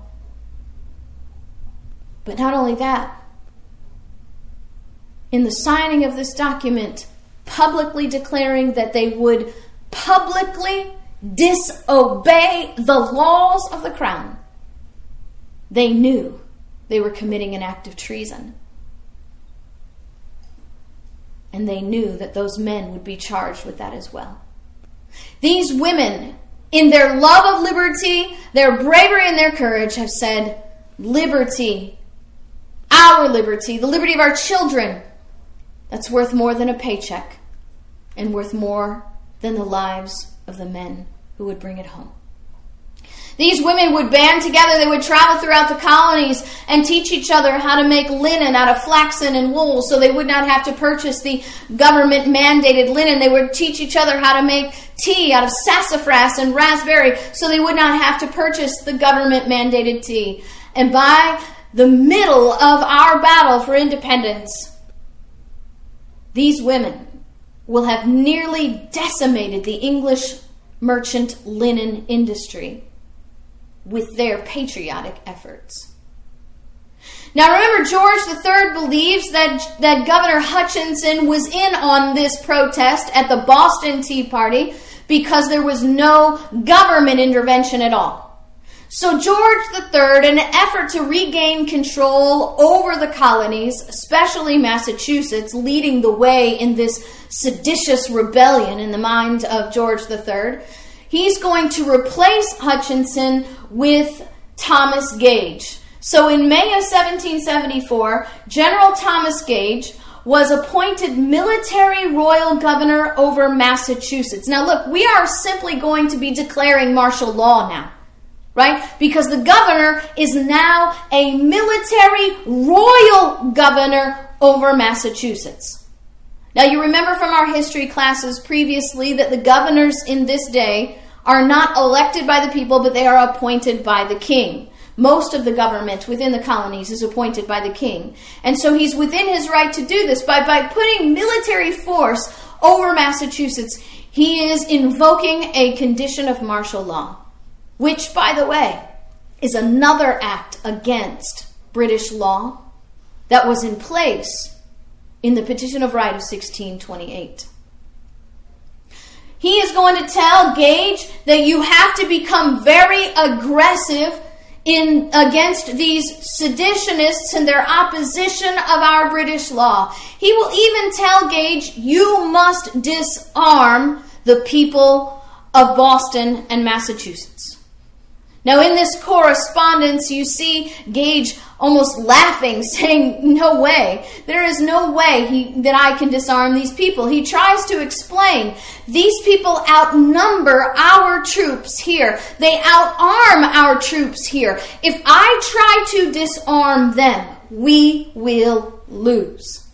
But not only that, in the signing of this document, publicly declaring that they would publicly disobey the laws of the crown, they knew they were committing an act of treason. And they knew that those men would be charged with that as well. These women, in their love of liberty, their bravery and their courage, have said, liberty, our liberty, the liberty of our children, that's worth more than a paycheck and worth more than the lives of the men who would bring it home. These women would band together. They would travel throughout the colonies and teach each other how to make linen out of flaxen and wool so they would not have to purchase the government-mandated linen. They would teach each other how to make tea out of sassafras and raspberry so they would not have to purchase the government-mandated tea. And by the middle of our battle for independence, these women will have nearly decimated the English merchant linen industry with their patriotic efforts. Now remember, George III believes that Governor Hutchinson was in on this protest at the Boston Tea Party because there was no government intervention at all. So George III, in an effort to regain control over the colonies, especially Massachusetts, leading the way in this seditious rebellion in the mind of George III, he's going to replace Hutchinson with Thomas Gage. So in May of 1774, General Thomas Gage was appointed military royal governor over Massachusetts. Now look, we are simply going to be declaring martial law now, right? Because the governor is now a military royal governor over Massachusetts. Now you remember from our history classes previously that the governors in this day are not elected by the people, but they are appointed by the king. Most of the government within the colonies is appointed by the king. And so he's within his right to do this. By putting military force over Massachusetts, he is invoking a condition of martial law, which, by the way, is another act against British law that was in place in the Petition of Right of 1628. He is going to tell Gage that you have to become very aggressive against these seditionists and their opposition of our British law. He will even tell Gage, you must disarm the people of Boston and Massachusetts. Now in this correspondence, you see Gage almost laughing, saying, no way. There is no way that I can disarm these people. He tries to explain, these people outnumber our troops here. They outarm our troops here. If I try to disarm them, we will lose.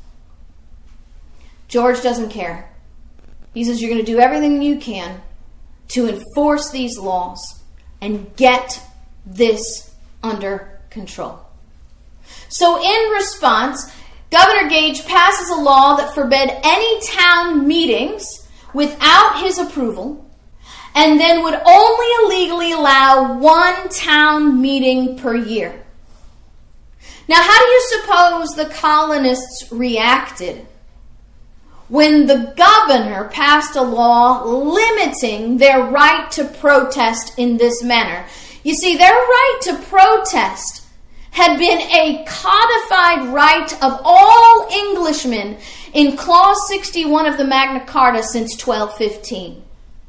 George doesn't care. He says, you're going to do everything you can to enforce these laws and get this under control. So in response, Governor Gage passes a law that forbade any town meetings without his approval, and then would only illegally allow one town meeting per year. Now, how do you suppose the colonists reacted when the governor passed a law limiting their right to protest in this manner? You see, their right to protest had been a codified right of all Englishmen in Clause 61 of the Magna Carta since 1215.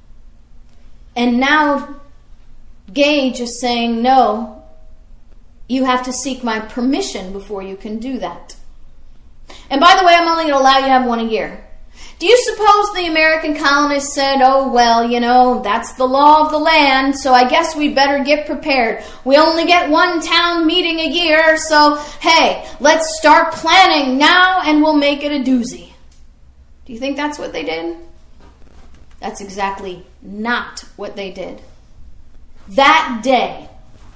And now Gage is saying, no, you have to seek my permission before you can do that. And by the way, I'm only going to allow you to have one a year. Do you suppose the American colonists said, oh, well, that's the law of the land, so I guess we better get prepared. We only get one town meeting a year, so hey, let's start planning now and we'll make it a doozy. Do you think that's what they did? That's exactly not what they did. That day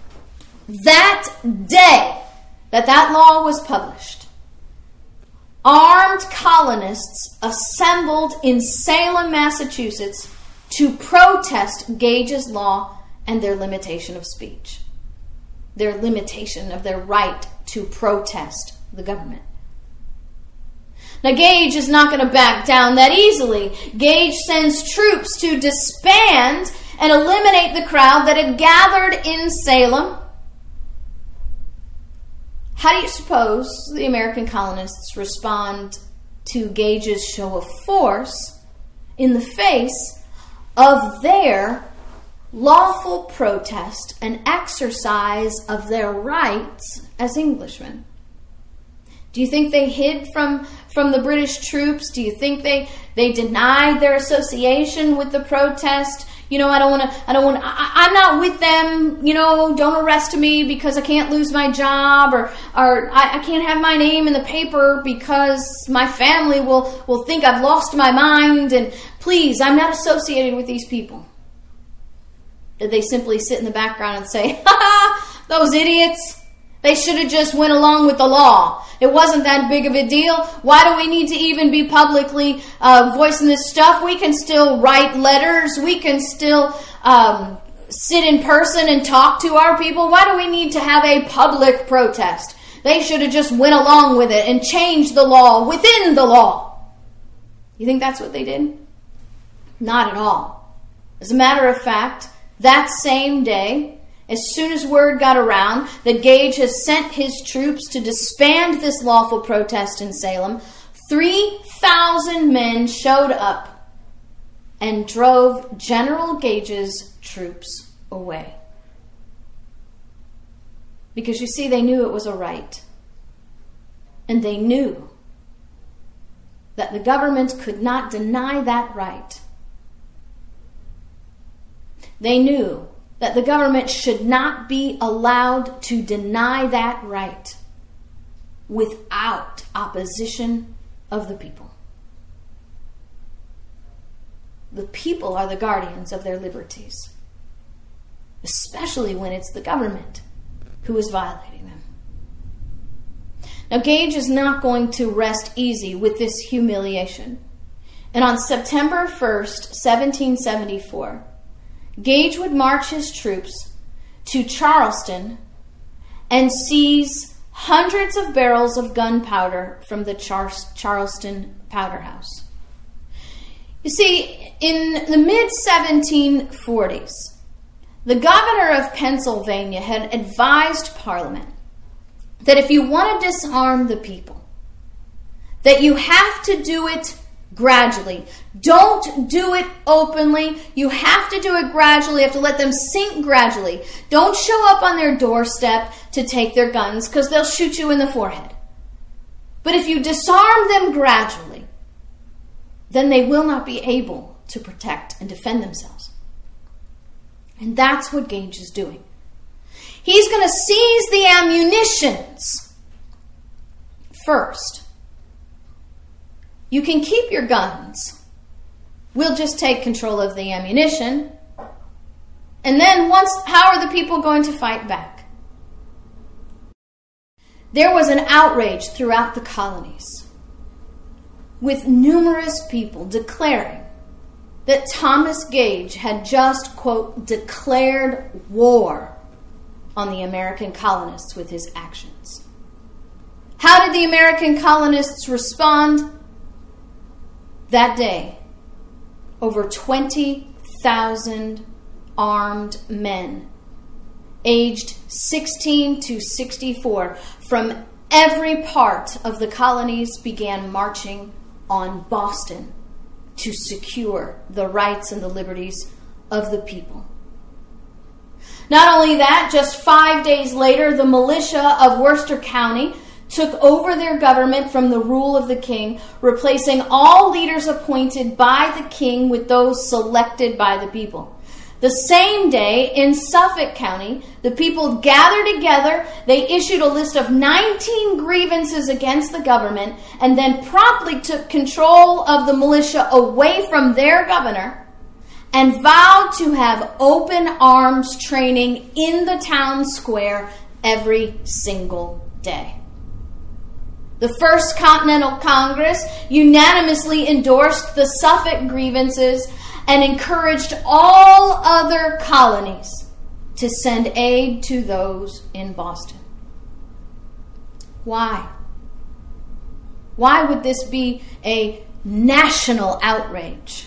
that law was published, armed colonists assembled in Salem, Massachusetts to protest Gage's law and their limitation of speech. Their limitation of their right to protest the government. Now Gage is not going to back down that easily. Gage sends troops to disband and eliminate the crowd that had gathered in Salem. How do you suppose the American colonists respond to Gage's show of force in the face of their lawful protest and exercise of their rights as Englishmen? Do you think they hid from the British troops? Do you think they denied their association with the protest? I'm not with them, don't arrest me because I can't lose my job, or I can't have my name in the paper because my family will think I've lost my mind, and please, I'm not associated with these people. Did they simply sit in the background and say, ha, those idiots, they should have just went along with the law. It wasn't that big of a deal. Why do we need to even be publicly voicing this stuff? We can still write letters. We can still sit in person and talk to our people. Why do we need to have a public protest? They should have just went along with it and changed the law within the law. You think that's what they did? Not at all. As a matter of fact, that same day, As soon as word got around that Gage has sent his troops to disband this lawful protest in Salem, 3,000 men showed up and drove General Gage's troops away. Because you see, they knew it was a right. And they knew that the government could not deny that right. They knew that the government should not be allowed to deny that right without opposition of the people. The people are the guardians of their liberties, especially when it's the government who is violating them. Now, Gage is not going to rest easy with this humiliation. And on September 1st, 1774, Gage would march his troops to Charleston and seize hundreds of barrels of gunpowder from the Charleston powder house. You see, in the mid-1740s, the governor of Pennsylvania had advised Parliament that if you want to disarm the people, that you have to do it gradually. Don't do it openly. You have to do it gradually. You have to let them sink gradually. Don't show up on their doorstep to take their guns, because they'll shoot you in the forehead. But if you disarm them gradually, then they will not be able to protect and defend themselves. And that's what Gage is doing. He's going to seize the ammunitions first. You can keep your guns. We'll just take control of the ammunition. And then how are the people going to fight back? There was an outrage throughout the colonies, with numerous people declaring that Thomas Gage had just, quote, declared war on the American colonists with his actions. How did the American colonists respond? That day, over 20,000 armed men, aged 16 to 64, from every part of the colonies began marching on Boston to secure the rights and the liberties of the people. Not only that, just 5 days later, the militia of Worcester County took over their government from the rule of the king, replacing all leaders appointed by the king with those selected by the people. The same day, in Suffolk County, the people gathered together. They issued a list of 19 grievances against the government, and then promptly took control of the militia away from their governor and vowed to have open arms training in the town square every single day. The First Continental Congress unanimously endorsed the Suffolk grievances and encouraged all other colonies to send aid to those in Boston. Why? Why would this be a national outrage?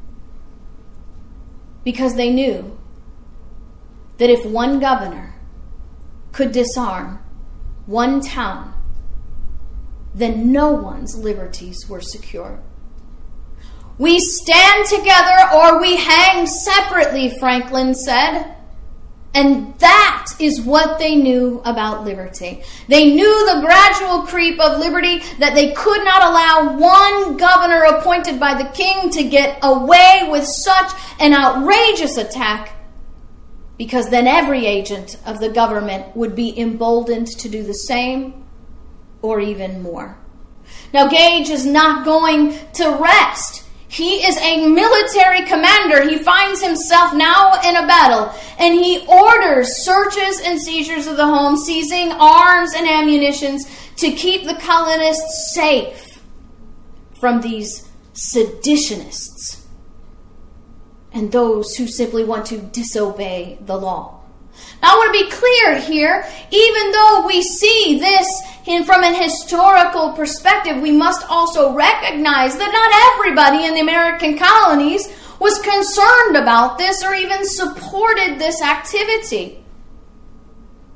Because they knew that if one governor could disarm one town, then no one's liberties were secure. We stand together or we hang separately, Franklin said. And that is what they knew about liberty. They knew the gradual creep of liberty, that they could not allow one governor appointed by the king to get away with such an outrageous attack, because then every agent of the government would be emboldened to do the same or even more. Now, Gage is not going to rest. He is a military commander. He finds himself now in a battle, and he orders searches and seizures of the home, seizing arms and ammunitions to keep the colonists safe from these seditionists and those who simply want to disobey the law. Now, I want to be clear here, even though we see this from an historical perspective, we must also recognize that not everybody in the American colonies was concerned about this or even supported this activity.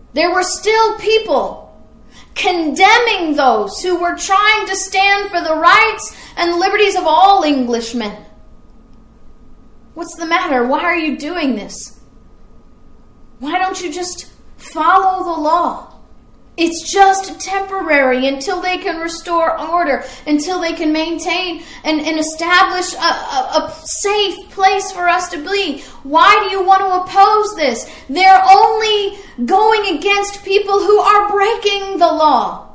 There were still people condemning those who were trying to stand for the rights and liberties of all Englishmen. What's the matter? Why are you doing this? Why don't you just follow the law? It's just temporary until they can restore order, until they can maintain and establish a safe place for us to be. Why do you want to oppose this? They're only going against people who are breaking the law.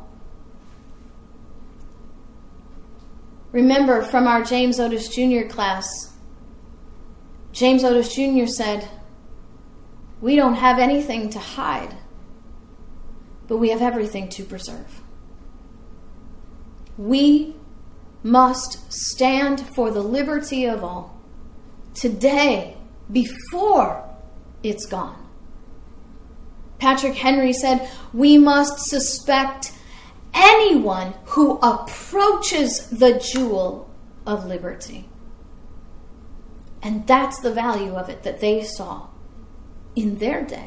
Remember from our James Otis Jr. class, James Otis Jr. said, "We don't have anything to hide, but we have everything to preserve." We must stand for the liberty of all today, before it's gone. Patrick Henry said, "We must suspect anyone who approaches the jewel of liberty." And that's the value of it that they saw in their day.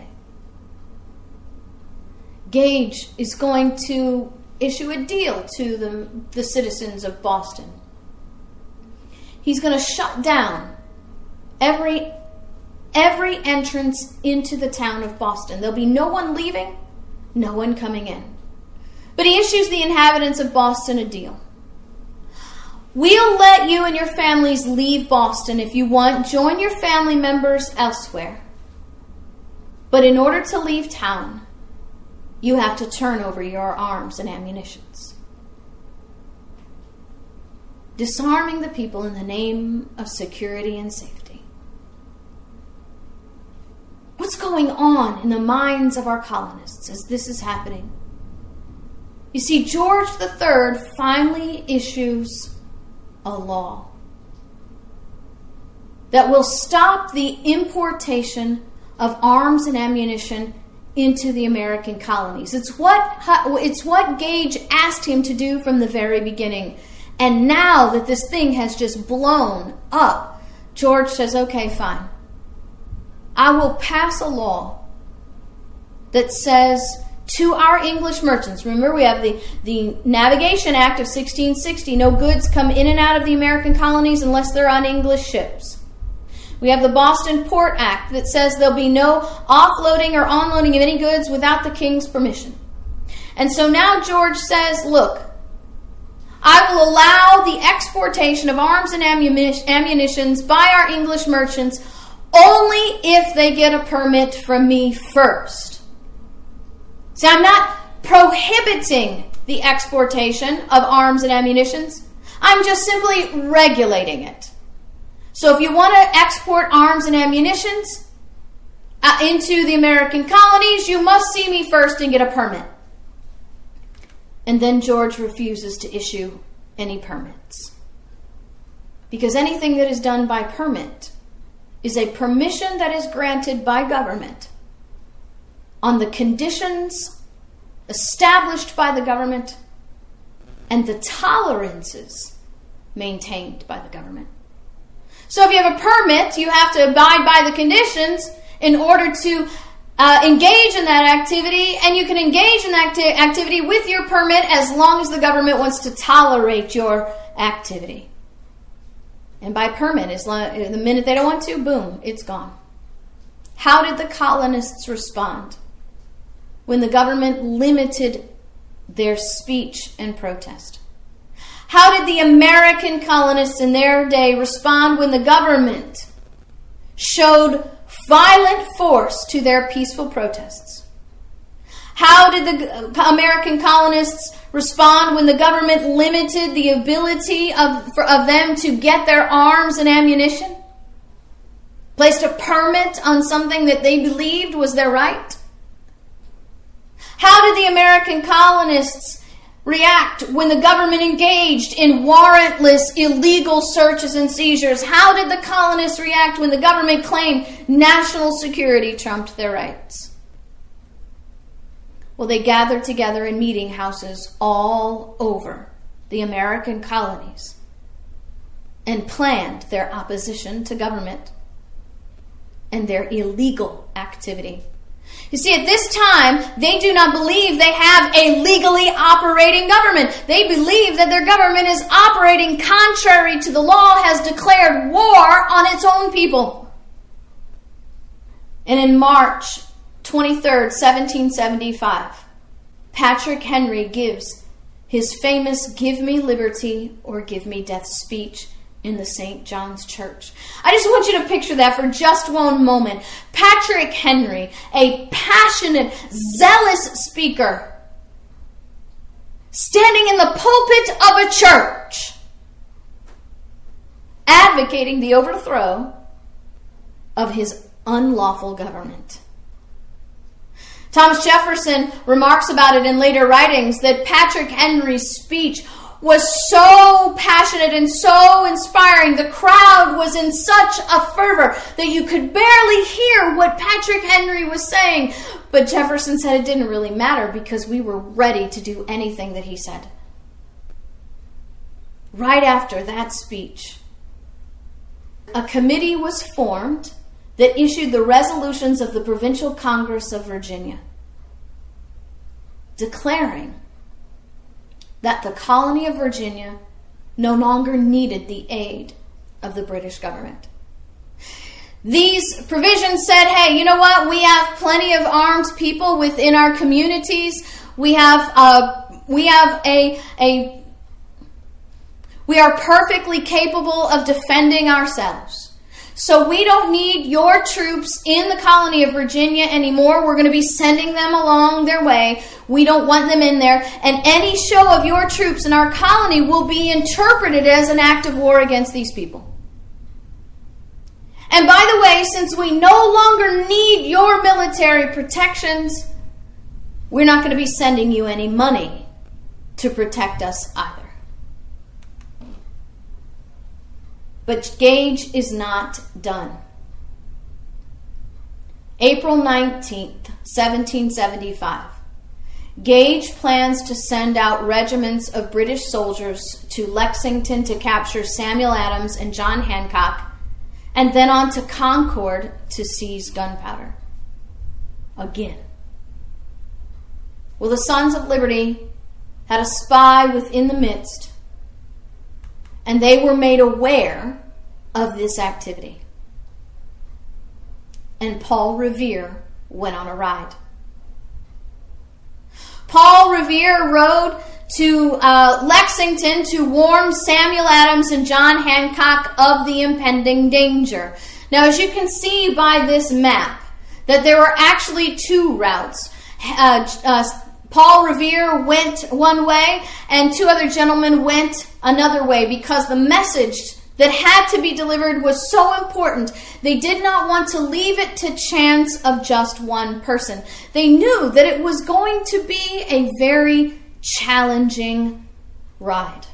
Gage is going to issue a deal to the citizens of Boston. He's going to shut down every entrance into the town of Boston. There'll be no one leaving, no one coming in. But he issues the inhabitants of Boston a deal. "We'll let you and your families leave Boston if you want. Join your family members elsewhere. But in order to leave town, you have to turn over your arms and ammunitions." Disarming the people in the name of security and safety. What's going on in the minds of our colonists as this is happening? You see, George III finally issues a law that will stop the importation of arms and ammunition into the American colonies. It's what Gage asked him to do from the very beginning. And now that this thing has just blown up, George says, "Okay, fine. I will pass a law that says to our English merchants," remember we have the Navigation Act of 1660, no goods come in and out of the American colonies unless they're on English ships. We have the Boston Port Act that says there'll be no offloading or onloading of any goods without the king's permission. And so now George says, look, I will allow the exportation of arms and ammunitions by our English merchants only if they get a permit from me first. See, I'm not prohibiting the exportation of arms and ammunitions. I'm just simply regulating it. So if you want to export arms and ammunitions into the American colonies, you must see me first and get a permit. And then George refuses to issue any permits. Because anything that is done by permit is a permission that is granted by government on the conditions established by the government and the tolerances maintained by the government. So if you have a permit, you have to abide by the conditions in order to engage in that activity, and you can engage in that activity with your permit as long as the government wants to tolerate your activity. And by permit, the minute they don't want to, boom, it's gone. How did the colonists respond when the government limited their speech and protest? How did the American colonists in their day respond when the government showed violent force to their peaceful protests? How did the American colonists respond when the government limited the ability of them to get their arms and ammunition? Placed a permit on something that they believed was their right? How did the American colonists react when the government engaged in warrantless, illegal searches and seizures? How did the colonists react when the government claimed national security trumped their rights? Well, they gathered together in meeting houses all over the American colonies and planned their opposition to government and their illegal activity. You see, at this time, they do not believe they have a legally operating government. They believe that their government is operating contrary to the law, has declared war on its own people. And in March 23rd, 1775, Patrick Henry gives his famous "Give me liberty or give me death" speech in the St. John's Church. I just want you to picture that for just one moment. Patrick Henry, a passionate, zealous speaker, standing in the pulpit of a church, advocating the overthrow of his unlawful government. Thomas Jefferson remarks about it in later writings that Patrick Henry's speech was so passionate and so inspiring. The crowd was in such a fervor that you could barely hear what Patrick Henry was saying. But Jefferson said it didn't really matter because we were ready to do anything that he said. Right after that speech, a committee was formed that issued the resolutions of the Provincial Congress of Virginia, declaring that the colony of Virginia no longer needed the aid of the British government. These provisions said, hey, you know what? We have plenty of armed people within our communities. We are perfectly capable of defending ourselves. So we don't need your troops in the colony of Virginia anymore. We're going to be sending them along their way. We don't want them in there. And any show of your troops in our colony will be interpreted as an act of war against these people. And by the way, since we no longer need your military protections, we're not going to be sending you any money to protect us either. But Gage is not done. April 19th, 1775. Gage plans to send out regiments of British soldiers to Lexington to capture Samuel Adams and John Hancock, and then on to Concord to seize gunpowder. Again. Well, the Sons of Liberty had a spy within the midst, and they were made aware of this activity. And Paul Revere went on a ride. Paul Revere rode to Lexington to warn Samuel Adams and John Hancock of the impending danger. Now, as you can see by this map, that there were actually two routes. Paul Revere went one way, and two other gentlemen went another way, because the message that had to be delivered was so important. They did not want to leave it to chance of just one person. They knew that it was going to be a very challenging ride.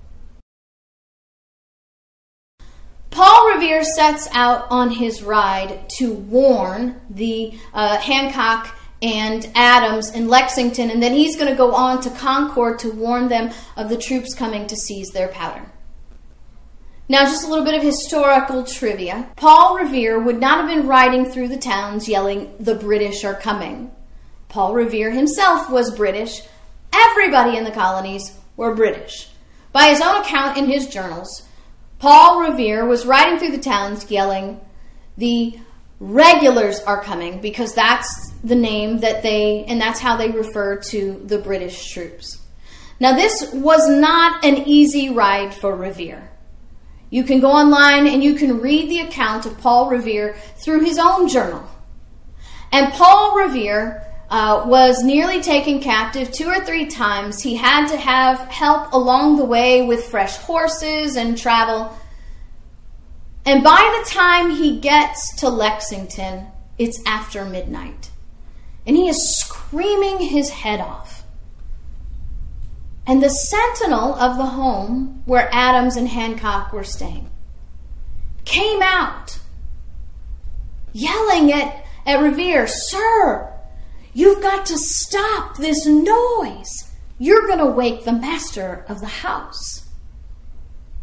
Paul Revere sets out on his ride to warn the Hancock and Adams in Lexington, and then he's going to go on to Concord to warn them of the troops coming to seize their powder. Now, just a little bit of historical trivia. Paul Revere would not have been riding through the towns yelling, "The British are coming." Paul Revere himself was British. Everybody in the colonies were British. By his own account in his journals, Paul Revere was riding through the towns yelling, "The regulars are coming," because that's the name and that's how they refer to the British troops. Now, this was not an easy ride for Revere. You can go online and you can read the account of Paul Revere through his own journal. And Paul Revere was nearly taken captive 2 or 3 times. He had to have help along the way with fresh horses and travel. And by the time he gets to Lexington, it's after midnight. And he is screaming his head off. And the sentinel of the home where Adams and Hancock were staying came out, yelling at Revere, "Sir, you've got to stop this noise. You're going to wake the master of the house."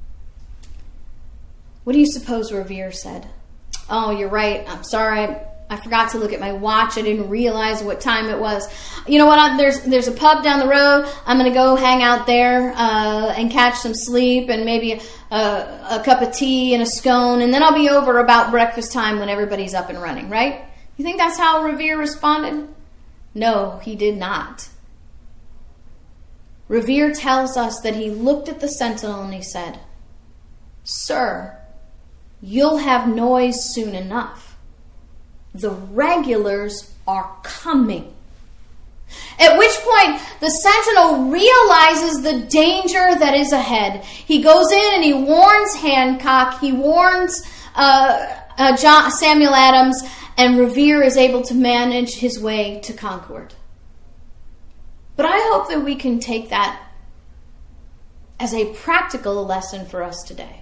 What do you suppose Revere said? "Oh, you're right. I'm sorry. I forgot to look at my watch. I didn't realize what time it was. You know what? There's a pub down the road. I'm going to go hang out there and catch some sleep and maybe a cup of tea and a scone, and then I'll be over about breakfast time when everybody's up and running, right? You think that's how Revere responded? No, he did not. Revere tells us that he looked at the sentinel and he said, "Sir, you'll have noise soon enough. The regulars are coming." At which point, the sentinel realizes the danger that is ahead. He goes in and he warns Hancock, he warns Samuel Adams, and Revere is able to manage his way to Concord. But I hope that we can take that as a practical lesson for us today.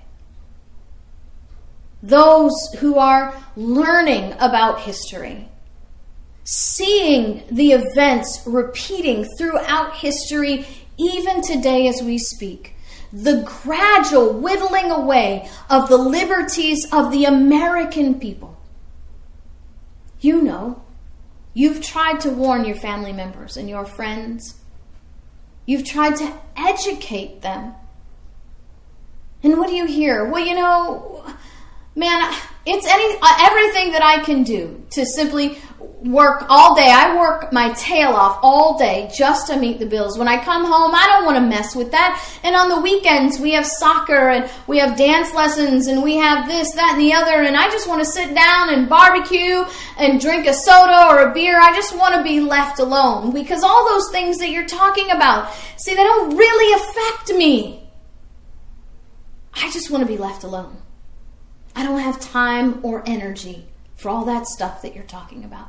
Those who are learning about history, seeing the events repeating throughout history, even today as we speak, the gradual whittling away of the liberties of the American people. You know, you've tried to warn your family members and your friends. You've tried to educate them. And what do you hear? Well, you know, man, it's everything that I can do to simply work all day. I work my tail off all day just to meet the bills. When I come home, I don't want to mess with that. And on the weekends, we have soccer and we have dance lessons and we have this, that, and the other. And I just want to sit down and barbecue and drink a soda or a beer. I just want to be left alone, because all those things that you're talking about, see, they don't really affect me. I just want to be left alone. I don't have time or energy for all that stuff that you're talking about.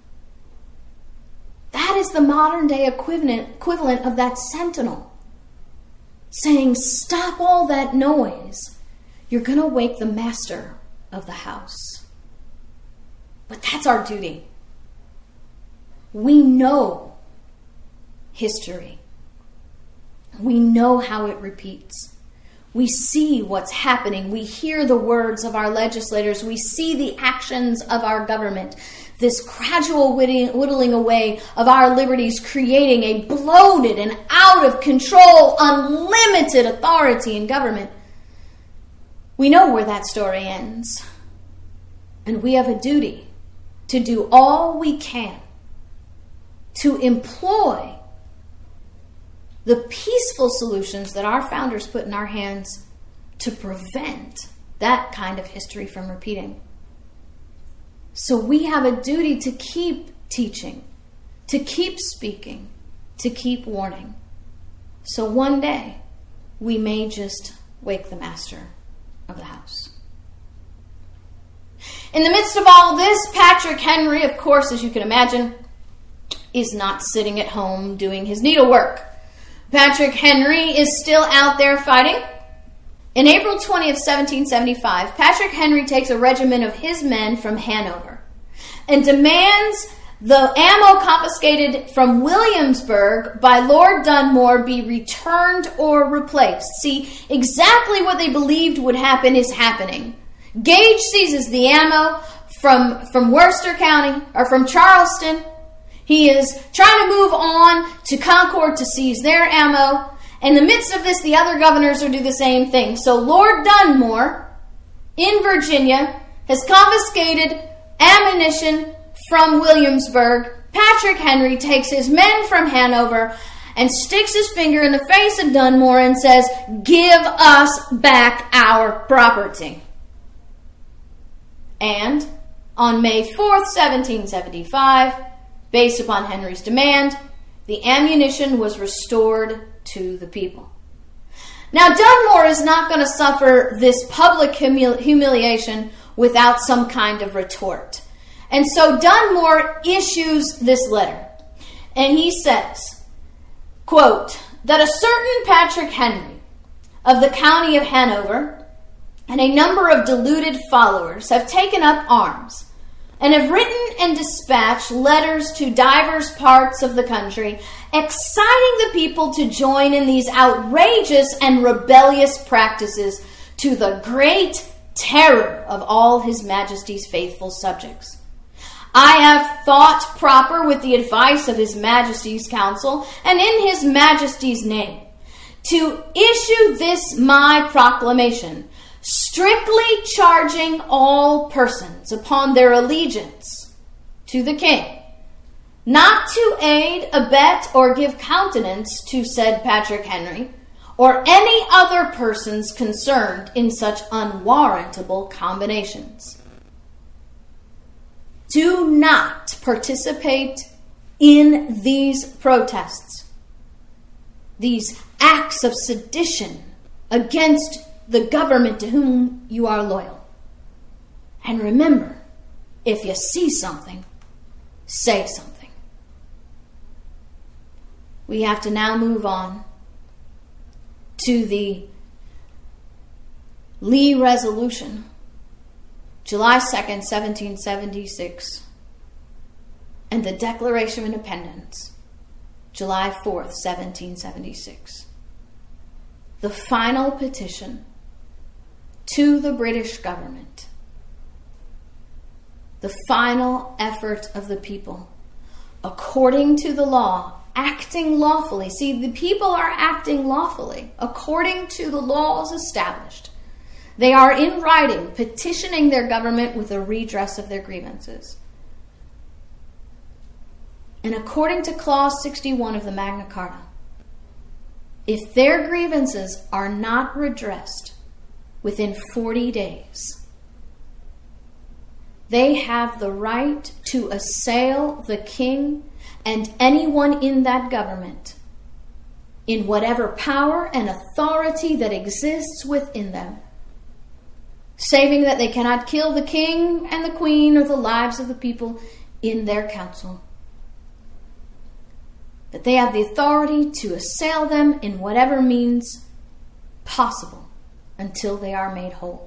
That is the modern day equivalent of that sentinel saying, "Stop all that noise. You're going to wake the master of the house." But that's our duty. We know history. We know how it repeats. We see what's happening. We hear the words of our legislators. We see the actions of our government. This gradual whittling away of our liberties, creating a bloated and out of control, unlimited authority in government. We know where that story ends. And we have a duty to do all we can to employ the peaceful solutions that our founders put in our hands to prevent that kind of history from repeating. So we have a duty to keep teaching, to keep speaking, to keep warning. So one day, we may just wake the master of the house. In the midst of all this, Patrick Henry, of course, as you can imagine, is not sitting at home doing his needlework. Patrick Henry is still out there fighting. In April 20th, 1775, Patrick Henry takes a regiment of his men from Hanover and demands the ammo confiscated from Williamsburg by Lord Dunmore be returned or replaced. See, exactly what they believed would happen is happening. Gage seizes the ammo from Worcester County, or from Charleston. He is trying to move on to Concord to seize their ammo. In the midst of this, the other governors will do the same thing. So Lord Dunmore in Virginia has confiscated ammunition from Williamsburg. Patrick Henry takes his men from Hanover and sticks his finger in the face of Dunmore and says, "Give us back our property." And on May 4th, 1775, based upon Henry's demand, the ammunition was restored to the people. Now, Dunmore is not going to suffer this public humiliation without some kind of retort. And so Dunmore issues this letter. And he says, quote, "that a certain Patrick Henry of the county of Hanover and a number of deluded followers have taken up arms and have written and dispatched letters to divers parts of the country, exciting the people to join in these outrageous and rebellious practices, to the great terror of all his Majesty's faithful subjects. I have thought proper with the advice of His Majesty's council and in His Majesty's name to issue this my proclamation, strictly charging all persons upon their allegiance to the king, not to aid, abet, or give countenance to said Patrick Henry, or any other persons concerned in such unwarrantable combinations. Do not participate in these protests, these acts of sedition against the government to whom you are loyal. And remember, if you see something, say something. We have to now move on to the Lee Resolution, July 2nd, 1776, and the Declaration of Independence, July 4th, 1776. The final petition to the British government, the final effort of the people, according to the law, acting lawfully. See, the people are acting lawfully, according to the laws established. They are in writing, petitioning their government with a redress of their grievances. And according to Clause 61 of the Magna Carta, if their grievances are not redressed within 40 days, they have the right to assail the king and anyone in that government in whatever power and authority that exists within them, saving that they cannot kill the king and the queen or the lives of the people in their council. That they have the authority to assail them in whatever means possible until they are made whole.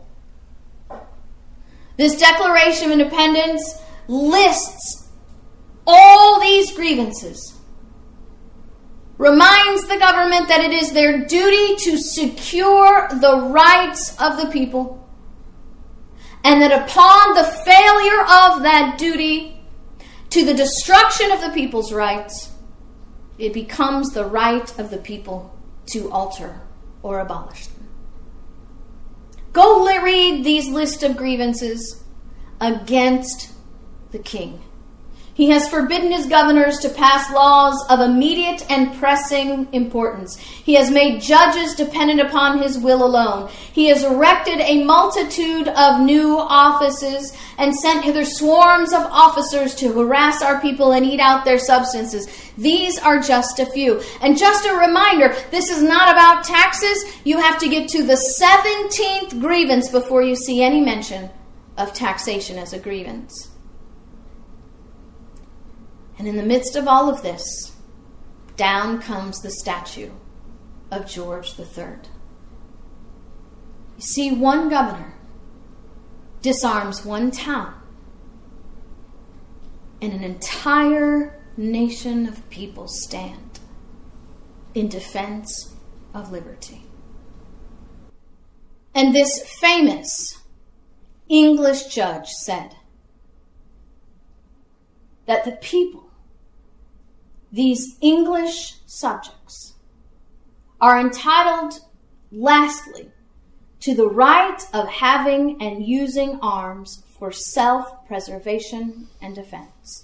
This Declaration of Independence lists all these grievances, reminds the government that it is their duty to secure the rights of the people, and that upon the failure of that duty to the destruction of the people's rights, it becomes the right of the people to alter or abolish them. Go read these list of grievances against the king. He has forbidden his governors to pass laws of immediate and pressing importance. He has made judges dependent upon his will alone. He has erected a multitude of new offices and sent hither swarms of officers to harass our people and eat out their substances. These are just a few. And just a reminder, this is not about taxes. You have to get to the 17th grievance before you see any mention of taxation as a grievance. And in the midst of all of this, down comes the statue of George III. You see, one governor disarms one town, and an entire nation of people stand in defense of liberty. And this famous English judge said that the people, these English subjects, are entitled, lastly, to the right of having and using arms for self-preservation and defense.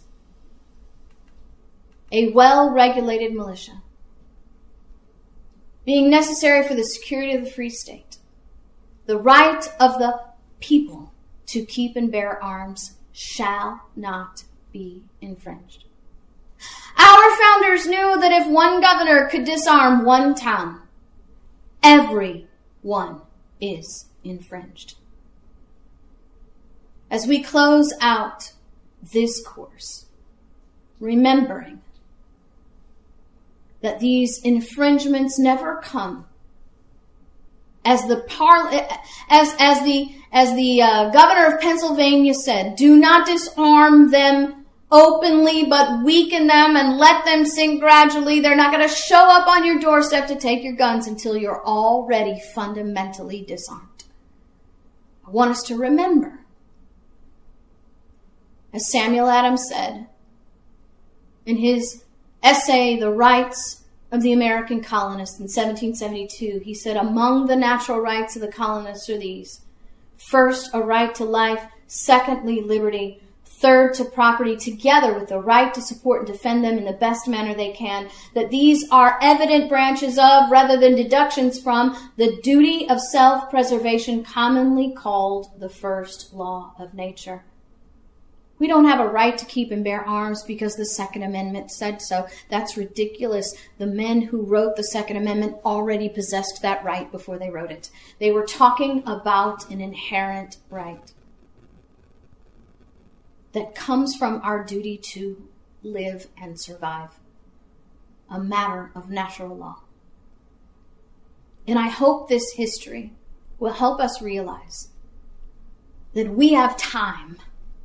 A well-regulated militia, being necessary for the security of the free state, the right of the people to keep and bear arms shall not be infringed. Our founders knew that if one governor could disarm one town, every one is infringed. As we close out this course, remembering that these infringements never come as the governor of Pennsylvania said, do not disarm them openly, but weaken them and let them sink gradually. They're not going to show up on your doorstep to take your guns until you're already fundamentally disarmed. I want us to remember As Samuel Adams said in his essay, The Rights of the American Colonists, in 1772, he said, among the natural rights of the colonists are these: first, a right to life; secondly, liberty; third, to property, together with the right to support and defend them in the best manner they can; that these are evident branches of, rather than deductions from, the duty of self-preservation, commonly called the first law of nature. We don't have a right to keep and bear arms because the Second Amendment said so. That's ridiculous. The men who wrote the Second Amendment already possessed that right before they wrote it. They were talking about an inherent right that comes from our duty to live and survive, a matter of natural law. And I hope this history will help us realize that we have time,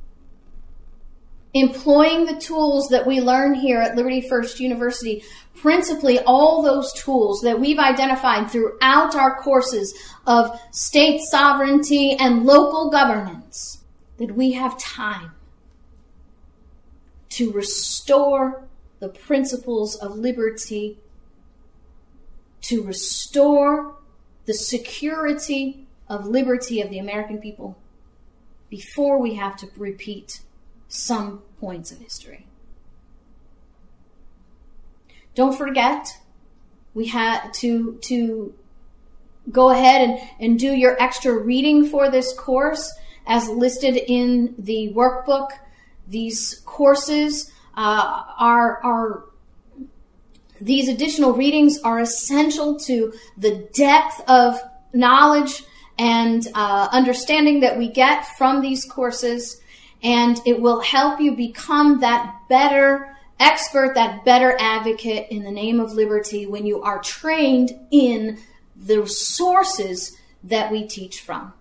employing the tools that we learn here at Liberty First University, principally all those tools that we've identified throughout our courses of state sovereignty and local governance, that we have time to restore the principles of liberty, to restore the security of liberty of the American people before we have to repeat some points of history. Don't forget, we had to go ahead and do your extra reading for this course as listed in the workbook. These courses these additional readings are essential to the depth of knowledge and understanding that we get from these courses. And it will help you become that better expert, that better advocate in the name of liberty when you are trained in the sources that we teach from.